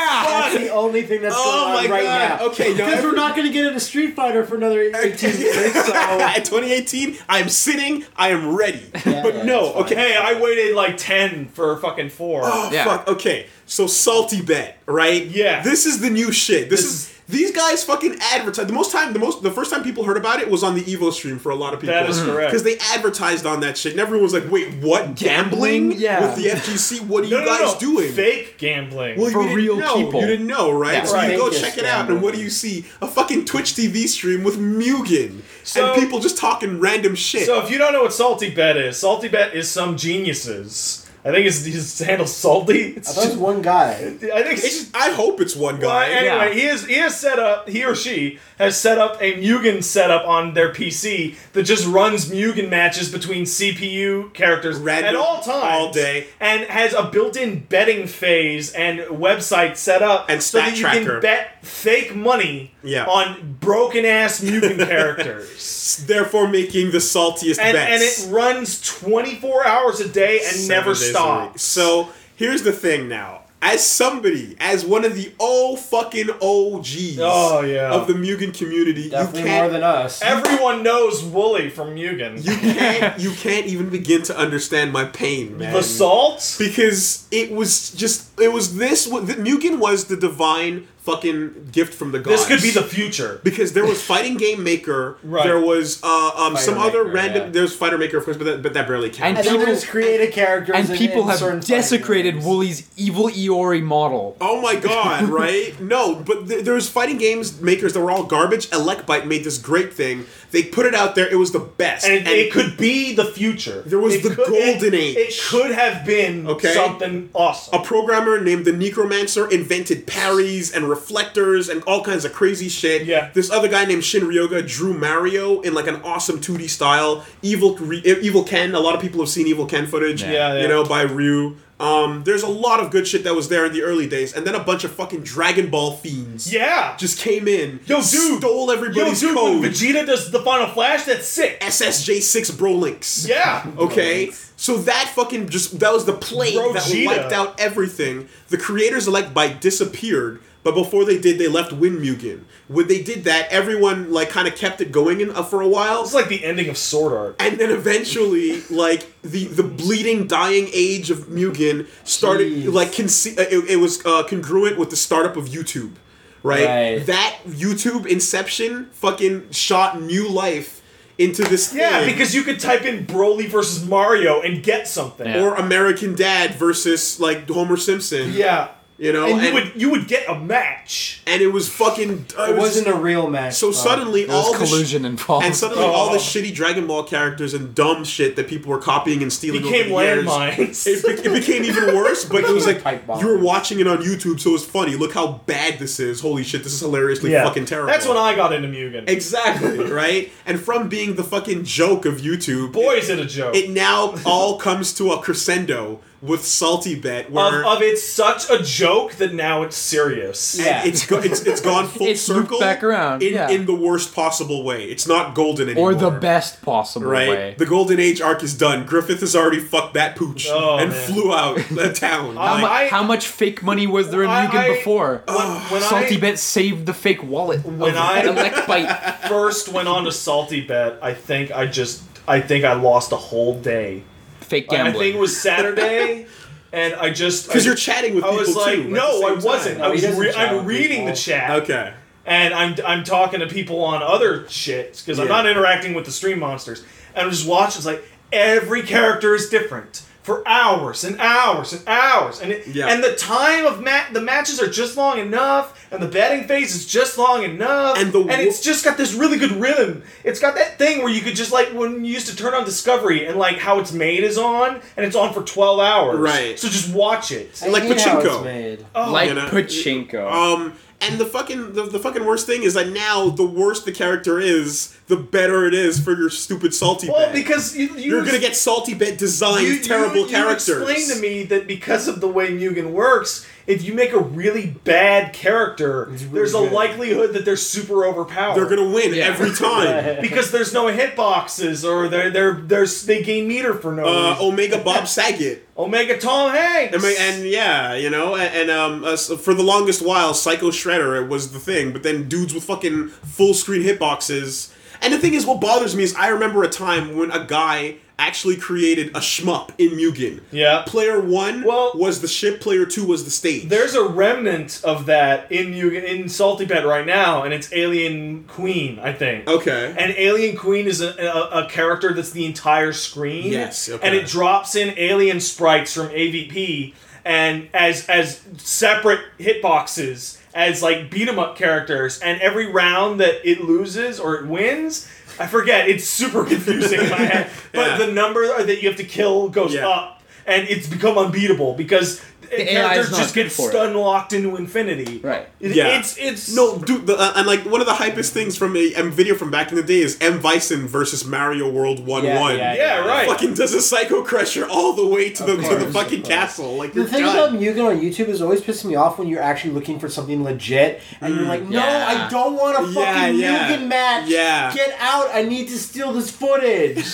That's the only thing that's Oh going on my right God. now. Okay, no, because every- we're not going to get into Street Fighter for another eighteen years. So At twenty eighteen, I am sitting, I am ready. Yeah, but yeah, no, it's fine. okay. Hey, I waited like ten for fucking four. Oh, Yeah. fuck. Okay, so Salty Bet, right? Yeah. This is the new shit. This, This is... These guys fucking advertise. The most time, the most, the first time people heard about it was on the Evo stream for a lot of people. That is correct. Because they advertised on that shit, and everyone was like, "Wait, what? Gambling? Gambling? Yeah. With the F G C? What are no, you no, guys no. doing?" Fake gambling. Well, For you didn't real know. people. You didn't know, right? Yeah. So you Right. go Fakest check it out, and gambling. what do you see? A fucking Twitch T V stream with Mugen So- and people just talking random shit. So if you don't know what Salty Bet is, Salty Bet is some geniuses. I think it's his handle Salty. I It's thought it was just, one guy. I think it's It's- I hope it's one Well, guy. anyway, Yeah. he is he has set up he or she has set up a Mugen setup on their P C that just runs Mugen matches between C P U characters Random, at all times, all day. and has a built-in betting phase and website set up And so stat that you tracker. can bet fake money Yeah. on broken ass Mugen characters. Therefore, making the saltiest And, bets. and it runs twenty-four hours a day and Seven never days a week. stops. So here's the thing now. As somebody, as one of the old fucking O Gs Oh, yeah. of the Mugen community, Definitely you more can't than us. Everyone knows Wooly from Mugen. you can't you can't even begin to understand my pain, man. The salt? Because it was just it was this what- the, Mugen was the divine fucking gift from the gods. This could be the future. because there was Fighting Game Maker, Right. there was uh, um, some Fighter other Maker, random. yeah. There's Fighter Maker, of course, but that, but that barely counts. And And then people- there's creative characters. And in- people in have certain fighting desecrated games. Wooly's evil Iori model. Oh my god, right? No, but th- there was fighting games makers that were all garbage. Elecbyte made this great thing. They put it out there. It was the best. And, it, it could be the future. There was It the could- golden it- age. It could have been Okay. something awesome. a programmer named the Necromancer invented parries and reflectors and all kinds of crazy shit. Yeah. This other guy named Shin Ryoga drew Mario in like an awesome two D style. Evil Re- Evil Ken. A lot of people have seen Evil Ken footage. Yeah, yeah. You know, by Ryu. Um, there's a lot of good shit that was there in the early days, and then a bunch of fucking Dragon Ball fiends. Yeah. Just came in, Yo, dude. stole Yo, everybody's dude, code. when Vegeta does the Final Flash, that's sick. S S J six Brolinks. Yeah. Okay? So that fucking just, that was the plague that Rogeta. wiped out everything. The creators of Electbyte disappeared, but before they did, they left Win Mugen. When they did that, everyone like kind of kept it going in, uh, for a while. It's like the ending of Sword Art. And then eventually, like the the bleeding, dying age of Mugen started, Jeez. like conce- uh, it, it was uh, congruent with the startup of YouTube, right? Right. That YouTube inception fucking shot new life into this Yeah, thing. because you could type in Broly versus Mario and get something. Yeah. Or American Dad versus like Homer Simpson. Yeah. You know, And you and, would you would get a match. and it was fucking. Uh, It wasn't a real match. so though. suddenly There was all the sh- collusion involved. and suddenly all the Oh. shitty Dragon Ball characters and dumb shit that people were copying and stealing Became over the years. landmines. It, be- it became even worse, but it was like Pipe bomb. you were watching it on YouTube, so it was funny. Look how bad this is. Holy shit, this is hilariously yeah. fucking terrible. That's when I got into Mugen. exactly right. And from being the fucking joke of YouTube, Boy, is it a joke. it now all comes to a crescendo with Salty Bet, of, where of it's such a joke that now it's serious. and Yeah. it's, go- it's it's gone full It's looped circle back around, in yeah. in the worst possible way. It's not golden anymore, or the best possible right? way. The Golden Age arc is done. Griffith has already fucked that pooch Oh, and man. flew out the town. How, mu- I- how much fake money was there in I- Mugen I- before? When, when Salty I Bet saved the fake wallet. When of I- Electbyte. first went on to Salty Bet, I think I just I think I lost a whole day. Fake I gambling. think it was Saturday, and I just Because I- you're chatting with I people was like, too. at no, the I same time. wasn't. No, I he was doesn't re- chat I'm with reading people. the chat. Okay. And I'm I'm talking to people on other shit because I'm Yeah. not interacting with the stream monsters. And I'm just watching. It's like every character is different for hours and hours and hours, and it, Yeah. and the time of ma- the matches are just long enough, and the betting phase is just long enough, And the and it's just got this really good rhythm. It's got that thing where you could just like when you used to turn on Discovery and like how it's made is on, and it's on for twelve hours. Right. So just watch it. I like hate how it's Pachinko. made. Oh, like you know, Pachinko. Um, and the fucking the, the fucking worst thing is that now the worse the character is, the better it is for your stupid Salty well, Bet. because you, you You're gonna get Salty Bet designed you, terrible you, characters. You explained to me that because of the way Mugen works, if you make a really bad character, It's really there's a good. likelihood that they're super overpowered. They're gonna win Yeah. every time. because there's no hitboxes or they're they're there's they gain meter for no Uh, reason. Omega Bob Saget. Omega Tom Hanks. I mean, and yeah, you know, and, and um, uh, so for the longest while, Psycho Shredder it was the thing, but then dudes with fucking full screen hitboxes. And the thing is, what bothers me is I remember a time when a guy actually created a shmup in Mugen. Yeah. Player one Well- was the ship, player two was the stage. There's a remnant of that in you in Salty Pet right now, and it's Alien Queen, I think. Okay. And Alien Queen is a, a, a character that's the entire screen. Yes, okay. And it drops in alien sprites from A V P and as as separate hitboxes, as like beat 'em up characters, and every round that it loses or it wins, I forget, it's super confusing in my head. But Yeah. the number that you have to kill goes Yeah. up, and it's become unbeatable because The A I is characters not just good get for it. stun locked into infinity. Right. It- Yeah. It's it's No, dude, the, uh, and like one of the hypest things from a M video from back in the day is M Bison versus Mario World One Yeah, One. yeah, Yeah, right. Fucking does a Psycho Crusher all the way to the to course, the of fucking course. castle. Like The you're thing done. about Mugen on YouTube is always pissing me off when you're actually looking for something legit and you're like, no, Yeah. I don't want a Yeah, fucking yeah. Mugen match. Yeah. Get out! I need to steal this footage.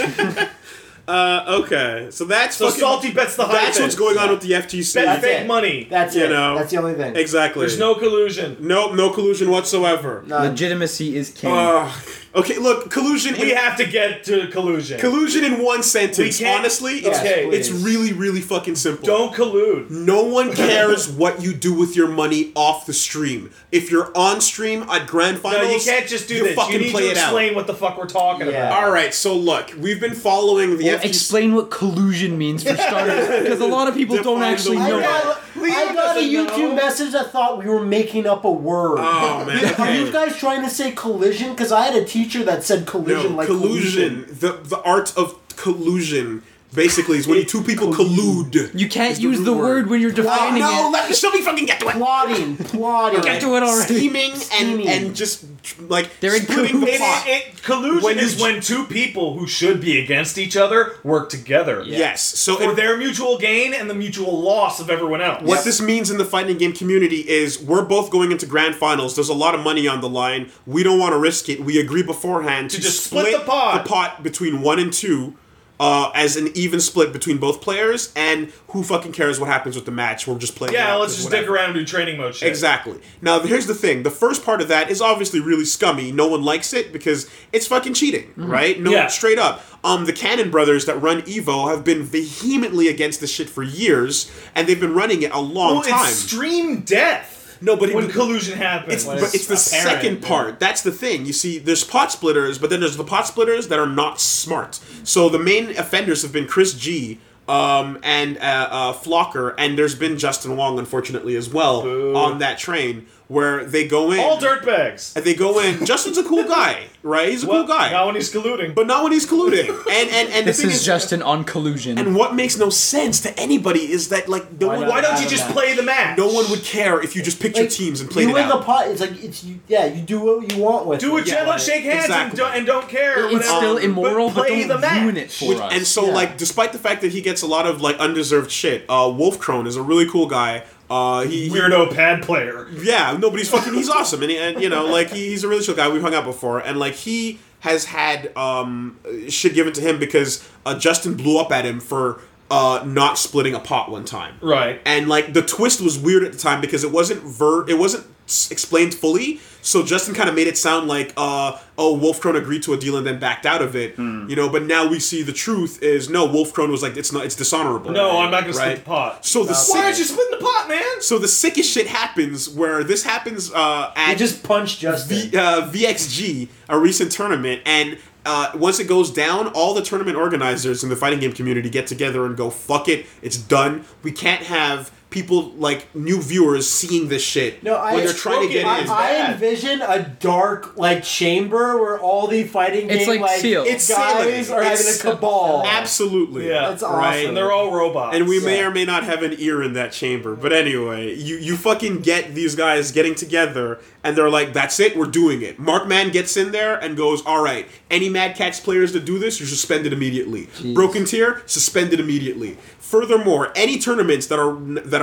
Uh, okay, so that's So fucking, Salty Bet's the That's hype what's is. going on with the F T C. Bet That's fake it. money. That's You it. know. That's the only thing. Exactly. There's no collusion. Nope, no collusion whatsoever. None. Legitimacy is king. Ugh. okay, look, collusion. We in, have to get to collusion. collusion in one sentence. We can't- Honestly, it's, Okay. it's please. really, really fucking simple. Don't collude. No one cares what you do with your money off the stream. If you're on stream at grand No, finals, you can't just do you this. fucking You need play to it out. explain what the fuck we're talking Yeah. about. All right, so look, we've been following the Well, F T C. explain what collusion means for starters, because a lot of people don't Define actually the I know. word. got, Leo I got a doesn't YouTube know. message that thought we were making up a word. Oh, man, Are okay. you guys trying to say collision? Because I had a teacher that said collision No, like collusion. The the art of collusion basically is when you two people collude. You can't Is the use root the word. word when you're defining no, it. let me, let me fucking get to it. Plotting, plotting. Get to it already. Scheming and Scheming. and just like They're in splitting the cahoots. It, pot. it, it- collusion When you is j- when two people who should be against each other work together. Yes. So For it, their mutual gain and the mutual loss of everyone else. what this means in the fighting game community is we're both going into grand finals. There's a lot of money on the line. We don't want to risk it. We agree beforehand to, To just split the pot. the pot between one and two. Uh, as an even split between both players, and who fucking cares what happens with the match? We're just playing. it Yeah, out, let's just whatever. dick around and do training mode shit. Exactly. Now, here's the thing. The first part of that is obviously really scummy. No one likes it because it's fucking cheating, right? No, Yeah. straight up. Um, the Cannon brothers that run Evo have been vehemently against this shit for years, and they've been running it a long Well, time. it's stream death. No, but it- when collusion happens. It's, When but it's it's the apparent, second yeah. part. That's the thing. You see, there's pot splitters, but then there's the pot splitters that are not smart. So the main offenders have been Chris G. Um, and uh, uh, Flocker, and there's been Justin Wong, unfortunately, as well Boo. on that train where they go in. all dirtbags. And they go in. Justin's a cool guy, right? He's a Well, cool guy, Not when he's colluding. but not when he's colluding. And and and This the thing is is, Justin on collusion. and what makes no sense to anybody is that like no Why one, not? Why don't you Have a just match. play the match? no one would care if you just picked your Like, teams and played you it win the out. pot. It's like it's you. Yeah, you do what you want with Do it. a Yeah, gentle right. shake hands Exactly. and, don't, and don't care. it's whatever. still immoral, but, play don't the match. ruin it for Which- us. and so, Yeah. like, despite the fact that he gets a lot of like undeserved shit, uh, Wolf Crone is a really cool guy. Uh, he, he Weirdo pad player. yeah, nobody's fucking. He's awesome, and, he, and you know, like he, he's a really chill guy. We've hung out before, and like he has had um, shit given to him because uh, Justin blew up at him for uh, not splitting a pot one time. Right. And like the twist was weird at the time because it wasn't ver it wasn't s- explained fully. So Justin kind of made it sound like, uh, oh, Wolfcrone agreed to a deal and then backed out of it, you know. But now we see the truth is no, Wolfcrone was like, it's not, it's dishonorable. No, I'm not going to Right. split the pot. So the Why sick, aren't you splitting the pot, man? so the sickest shit happens where this happens uh, You at just punch Justin. v, uh, V X G, a recent tournament, and uh, once it goes down, all the tournament organizers in the fighting game community get together and go, fuck it, it's done. We can't have people, like, new viewers seeing this shit No, I- when they're it's trying to get broken. in. I, I bad. envision a dark like chamber where all the fighting It's game like Seal. It's guys Seal. are It's- having a cabal. Absolutely. Yeah. That's Right? awesome. And they're all robots. And we may Yeah. or may not have an ear in that chamber. But anyway, you, you fucking get these guys getting together and they're like, that's it, we're doing it. Mark Man gets in there and goes, all right, any Mad Catz players that do this, you're suspended immediately. Jeez. Broken Tier, suspended immediately. Furthermore, any tournaments that are that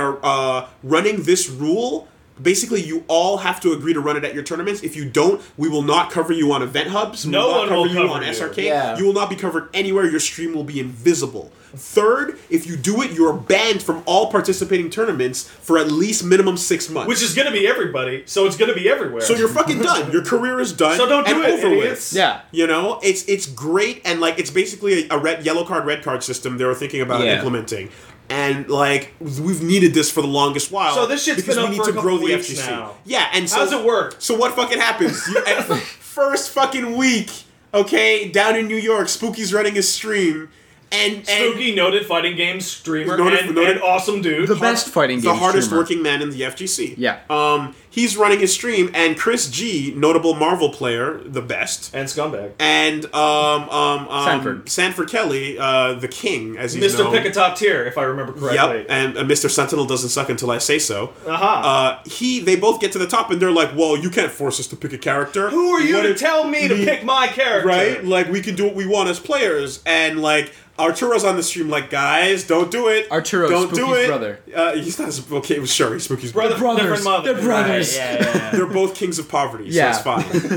are uh, running this rule. Basically, you all have to agree to run it at your tournaments. If you don't, we will not cover you on event hubs. We No will not one cover will you cover on you. S R K. Yeah. You will not be covered anywhere. Your stream will be invisible. Third, if you do it, you're banned from all participating tournaments for at least minimum six months. Which is going to be everybody, so it's going to be everywhere. so you're fucking done. Your career is done. So don't do and it, over idiots. with. Yeah. You know, it's it's great, and like it's basically a, a red yellow card red card system they were thinking about Yeah. implementing. And like we've needed this for the longest while. So this shit's because been we up need for to a couple grow the weeks F G C. now. Yeah, and so How does it work? So what fucking happens? You, at first fucking week, okay, down in New York, Spooky's running his stream, and and Spooky, noted fighting game streamer, Noted- and, noted- and awesome dude. The best fighting the game hardest streamer. working man in the F G C. Yeah. Um, he's running his stream, and Chris G, notable Marvel player, the best, and scumbag. and um, um, um, Sanford. Sanford Kelly, uh, the king, as he's Mister known. Pick a Top Tier, if I remember correctly. Yep, and uh, Mister Sentinel doesn't suck until I say so. Aha. Uh, he, they both get to the top, and they're like, "Well, you can't force us to pick a character. Who are you What to if tell me to me- pick my character? Right? Like we can do what we want as players." And like Arturo's on the stream, like, "Guys, don't do it. Arturo, don't do Spooky's it." brother. Uh, he's not as- okay. Sure, he's Spooky's Brother brother. from different mother. They're brothers. Right, yeah, yeah. They're both kings of poverty, so Yeah. it's fine.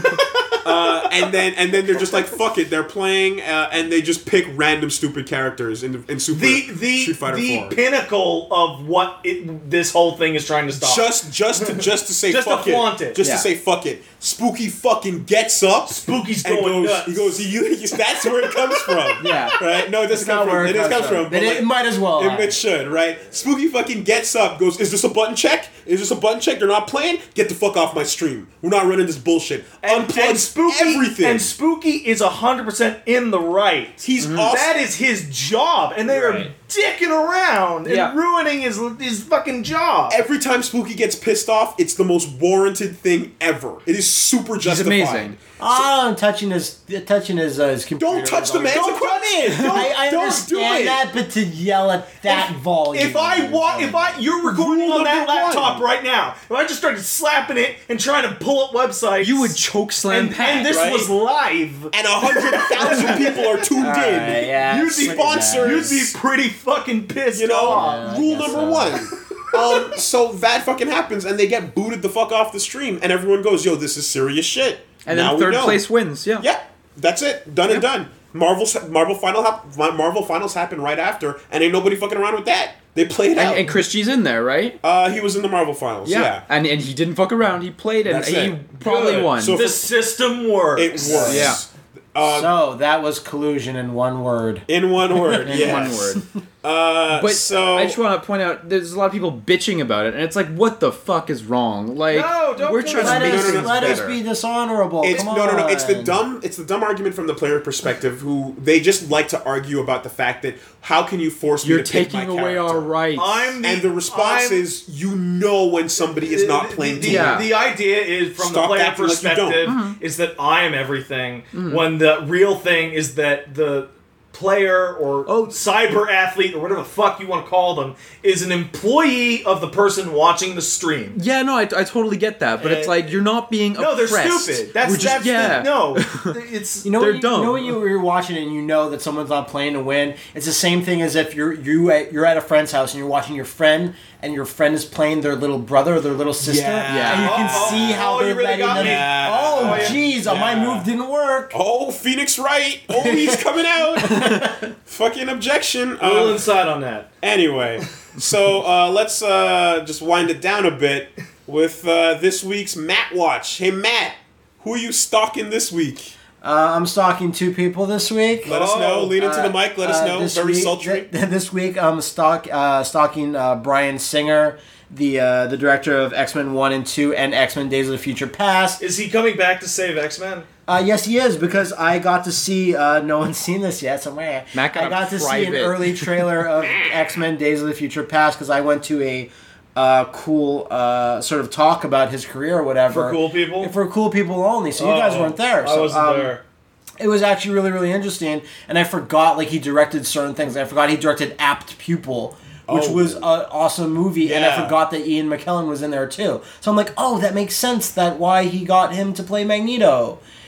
uh, and then and then they're just like, "Fuck it." They're playing, uh, and they just pick random stupid characters in in Super The the Street Fighter the four. pinnacle of what it, this whole thing is trying to stop. Just, just to, just to say, Just to fuck flaunt it. Just Yeah. to say, fuck it. Spooky fucking gets up. Spooky's and going goes, nuts. He goes. He, he, that's where it comes from. Yeah. Right. No, it doesn't come not from. where It it does comes comes from. from. but, It- like, it might as well It, have. it should. Right. Spooky fucking gets up. Goes. Is this a button check? Is this a button check? They're not playing. Get the fuck off my stream. We're not running this bullshit. and, Unplugs and Spooky everything. and Spooky is a hundred percent in the right. He's awesome. That is his job, and they Right. are dicking around and Yeah. ruining his his fucking job. Every time Spooky gets pissed off, it's the most warranted thing ever. It is super He's justified. amazing. Oh, I'm touching his touching his uh, his computer. Don't touch the man's Don't equipment. Don't, I, I don't understand do it. that, but to yell at that volume. If I want, if I, you're recording Rule on that number laptop one. right now. If I just started slapping it and trying to pull up websites, You would choke slam and, Pat, and this right? was live. and a hundred thousand people are tuned All in. right, yeah, You'd be look at that. sponsors. You'd be pretty fucking pissed you know, off. I rule guess number one. Um, so that fucking happens, and they get booted the fuck off the stream, and everyone goes, "Yo, this is serious shit." And Now then we third know. place wins. Yeah. Yeah, that's it. Done and done. Marvel Marvel final hap- Marvel finals happen right after, and ain't nobody fucking around with that. They played And, out. and Chris G's in there, right? uh, he was in the Marvel finals. Yeah, And and he didn't fuck around. He played and That's he it. probably Good. won. So The system works. it works. Yeah. Uh, So that was collusion in one word. in one word. in yes. one word. Uh, But so I just want to point out, there's a lot of people bitching about it, and it's like, what the fuck is wrong? Like, No, don't we're do trying that. to Let make no, us no, no. things let us better. be dishonorable. It's Come no, no, no. It's the on. dumb. It's the dumb argument from the player perspective. Who they just like to argue about the fact that how can you force You're me to pick taking my away character? our rights. I'm the, And the response I'm- is, you know, when somebody is not the, playing. the, to you. Yeah. the idea is from Stop the player acting like you don't. perspective Mm-hmm. is that I am everything, when the real thing is that the player or Oh. cyber athlete or whatever the fuck you want to call them is an employee of the person watching the stream. Yeah, no, I, I totally get that, but it's Uh, like, you're not being No, they're oppressed. stupid. That's We're just, that's yeah. the, no. It's You know, They're when you, dumb. you know when you, you're watching it and you know that someone's not playing to win. It's the same thing as if you're you at, you're at a friend's house and you're watching your friend and your friend is playing their little brother or their little sister, Yeah. and you can Oh, see how oh, they're you really letting got them. me. Yeah. Oh, Oh, yeah. jeez, my Yeah. move didn't work. Oh, Phoenix Wright. Oh, he's coming out. Fucking objection. a little Um, inside on that. anyway, so uh, let's uh, just wind it down a bit with uh, this week's Matt Watch. Hey, Matt, who are you stalking this week? Uh, I'm stalking two people this week. Let us know. Oh, Lean into Uh, the mic. Let us uh, know. this Very week, sultry. th- this week, I'm stalk, uh, stalking uh, Brian Singer, the uh, the director of X-Men one and two and X-Men Days of the Future Past. Is he coming back to save X-Men? Uh, yes, he is, because I got to see, uh, no one's seen this yet, so meh. Matt got I a got to see an private- early trailer of X-Men Days of the Future Past, because I went to a uh, cool uh, sort of talk about his career or whatever. For cool people? For cool people only, so you guys Oh, weren't there. I So, wasn't um, there. It was actually really, really interesting, and I forgot, like, he directed certain things. I forgot he directed Apt Pupil, which Oh. was an awesome movie, and I Yeah. forgot that Ian McKellen was in there, too. So I'm like, oh, that makes sense that why he got him to play Magneto.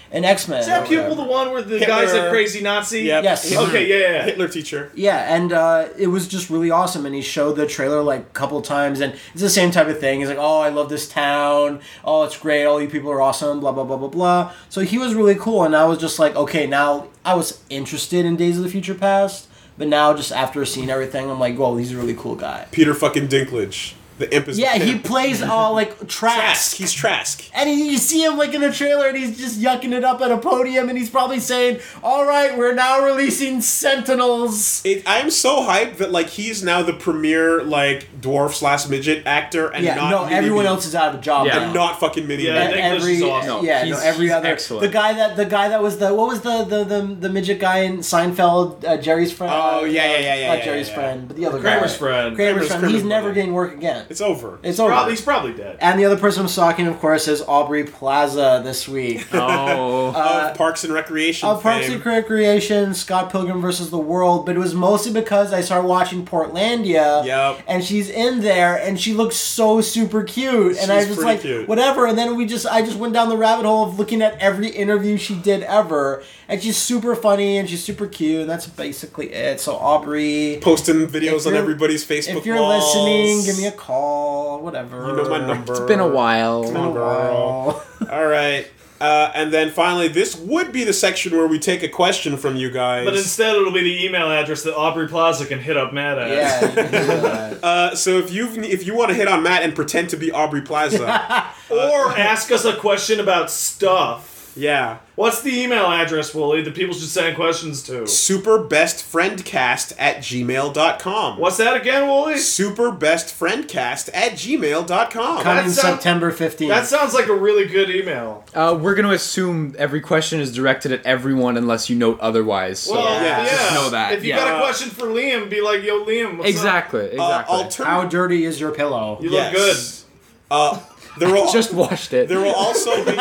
in X-Men. Is that or pupil whatever. the one where the Hitler. guy's a crazy Nazi? Yep. Yes. Okay, yeah, yeah, yeah. Hitler teacher. Yeah, and uh, it was just really awesome. And he showed the trailer like a couple times, and it's the same type of thing. He's like, "Oh, I love this town. Oh, it's great. All you people are awesome." Blah blah blah blah blah. So he was really cool, and I was just like, okay, now I was interested in Days of the Future Past, but now just after seeing everything, I'm like, whoa, he's a really cool guy. Peter fucking Dinklage. The imp is Yeah, the he pimp. plays all like Trask. Trask. He's Trask. And he, you see him like in the trailer, and he's just yucking it up at a podium, and he's probably saying, "All right, we're now releasing Sentinels." It, I'm so hyped that like he's now the premier like dwarf slash midget actor, and Yeah, not no, Mini everyone Me. else is out of a job. Yeah. now. and not fucking Mini Yeah, Me. they- And Dinklage every is awesome. No, yeah, no, he's- every he's other excellent. the guy that the guy that was the what was the the the, the midget guy in Seinfeld, uh, Jerry's friend. Oh, uh, yeah, yeah, yeah, yeah, Not yeah, Jerry's yeah. friend, but the other Kramer's guy. friend. Kramer's Kramer's- friend. Kramer's He's never brother. getting work again. It's over. It's over. Probably, he's probably dead. And the other person I'm stalking, of course, is Aubrey Plaza this week. Oh. Uh, of Parks and Recreation. Of Parks fame. and Recreation, Scott Pilgrim versus the World, but it was mostly because I started watching Portlandia, Yep. and she's in there, and she looks so super cute, and I She's was just pretty like, cute. whatever, and then we just, I just went down the rabbit hole of looking at every interview she did ever, and she's super funny, and she's super cute, and that's basically it. So Aubrey, Posting If videos on you're- everybody's Facebook if you're walls. listening, give me a call, whatever. You know my number. It's been a while. It's been a Girl. while. All right. Uh, and then finally, this would be the section where we take a question from you guys. But instead, it'll be the email address that Aubrey Plaza can hit up Matt at. Yeah, you can do that. Uh, so if you if you want to hit on Matt and pretend to be Aubrey Plaza, Or ask us a question about stuff. yeah, What's the email address, Wooly, that people should send questions to? superbestfriendcast at gmail dot com. What's that again, Wooly? Superbestfriendcast at gmail dot com. Coming That sound- September fifteenth. That sounds like a really good email. Uh, we're going to assume every question is directed at everyone unless you note otherwise. So Well, yeah, yeah. just know that, If you yeah. got a question for Liam, be like, yo, Liam, what's exactly, up? exactly. Uh, altern- How dirty is your pillow? You look good. Uh, there will Just watched it. there will also be.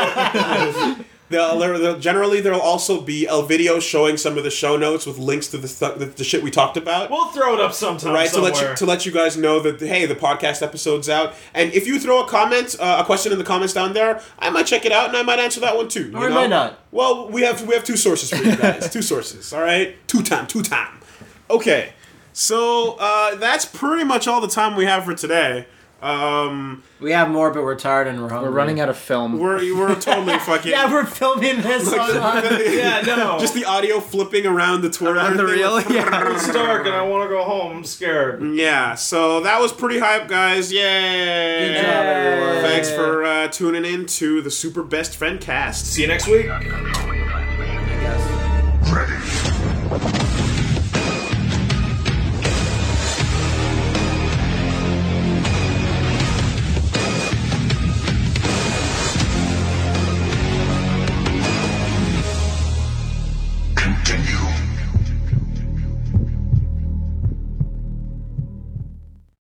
There, there, there- generally, there will also be a video showing some of the show notes with links to the th- the, the shit we talked about. We'll throw it up sometime Right, to somewhere. let you to let you guys know that hey, the podcast episode's out, and if you throw a comment, uh, a question in the comments down there, I might check it out and I might answer that one too. You Or I know? might not. Well, we have we have two sources for you guys, two sources. All right, two time, two time. Okay, so uh, that's pretty much all the time we have for today. Um, We have more, but we're tired and we're hungry. We're running out of film. we're we're totally fucking Yeah, we're filming this on. on Yeah, no. just the audio flipping around the Twitter. Around the thing. reel? Yeah. It's dark and I want to go home. I'm scared. Yeah, so that was pretty hype, guys. Yay! Good job, everyone. Thanks for uh, tuning in to the Super Best Friend Cast. See you next week.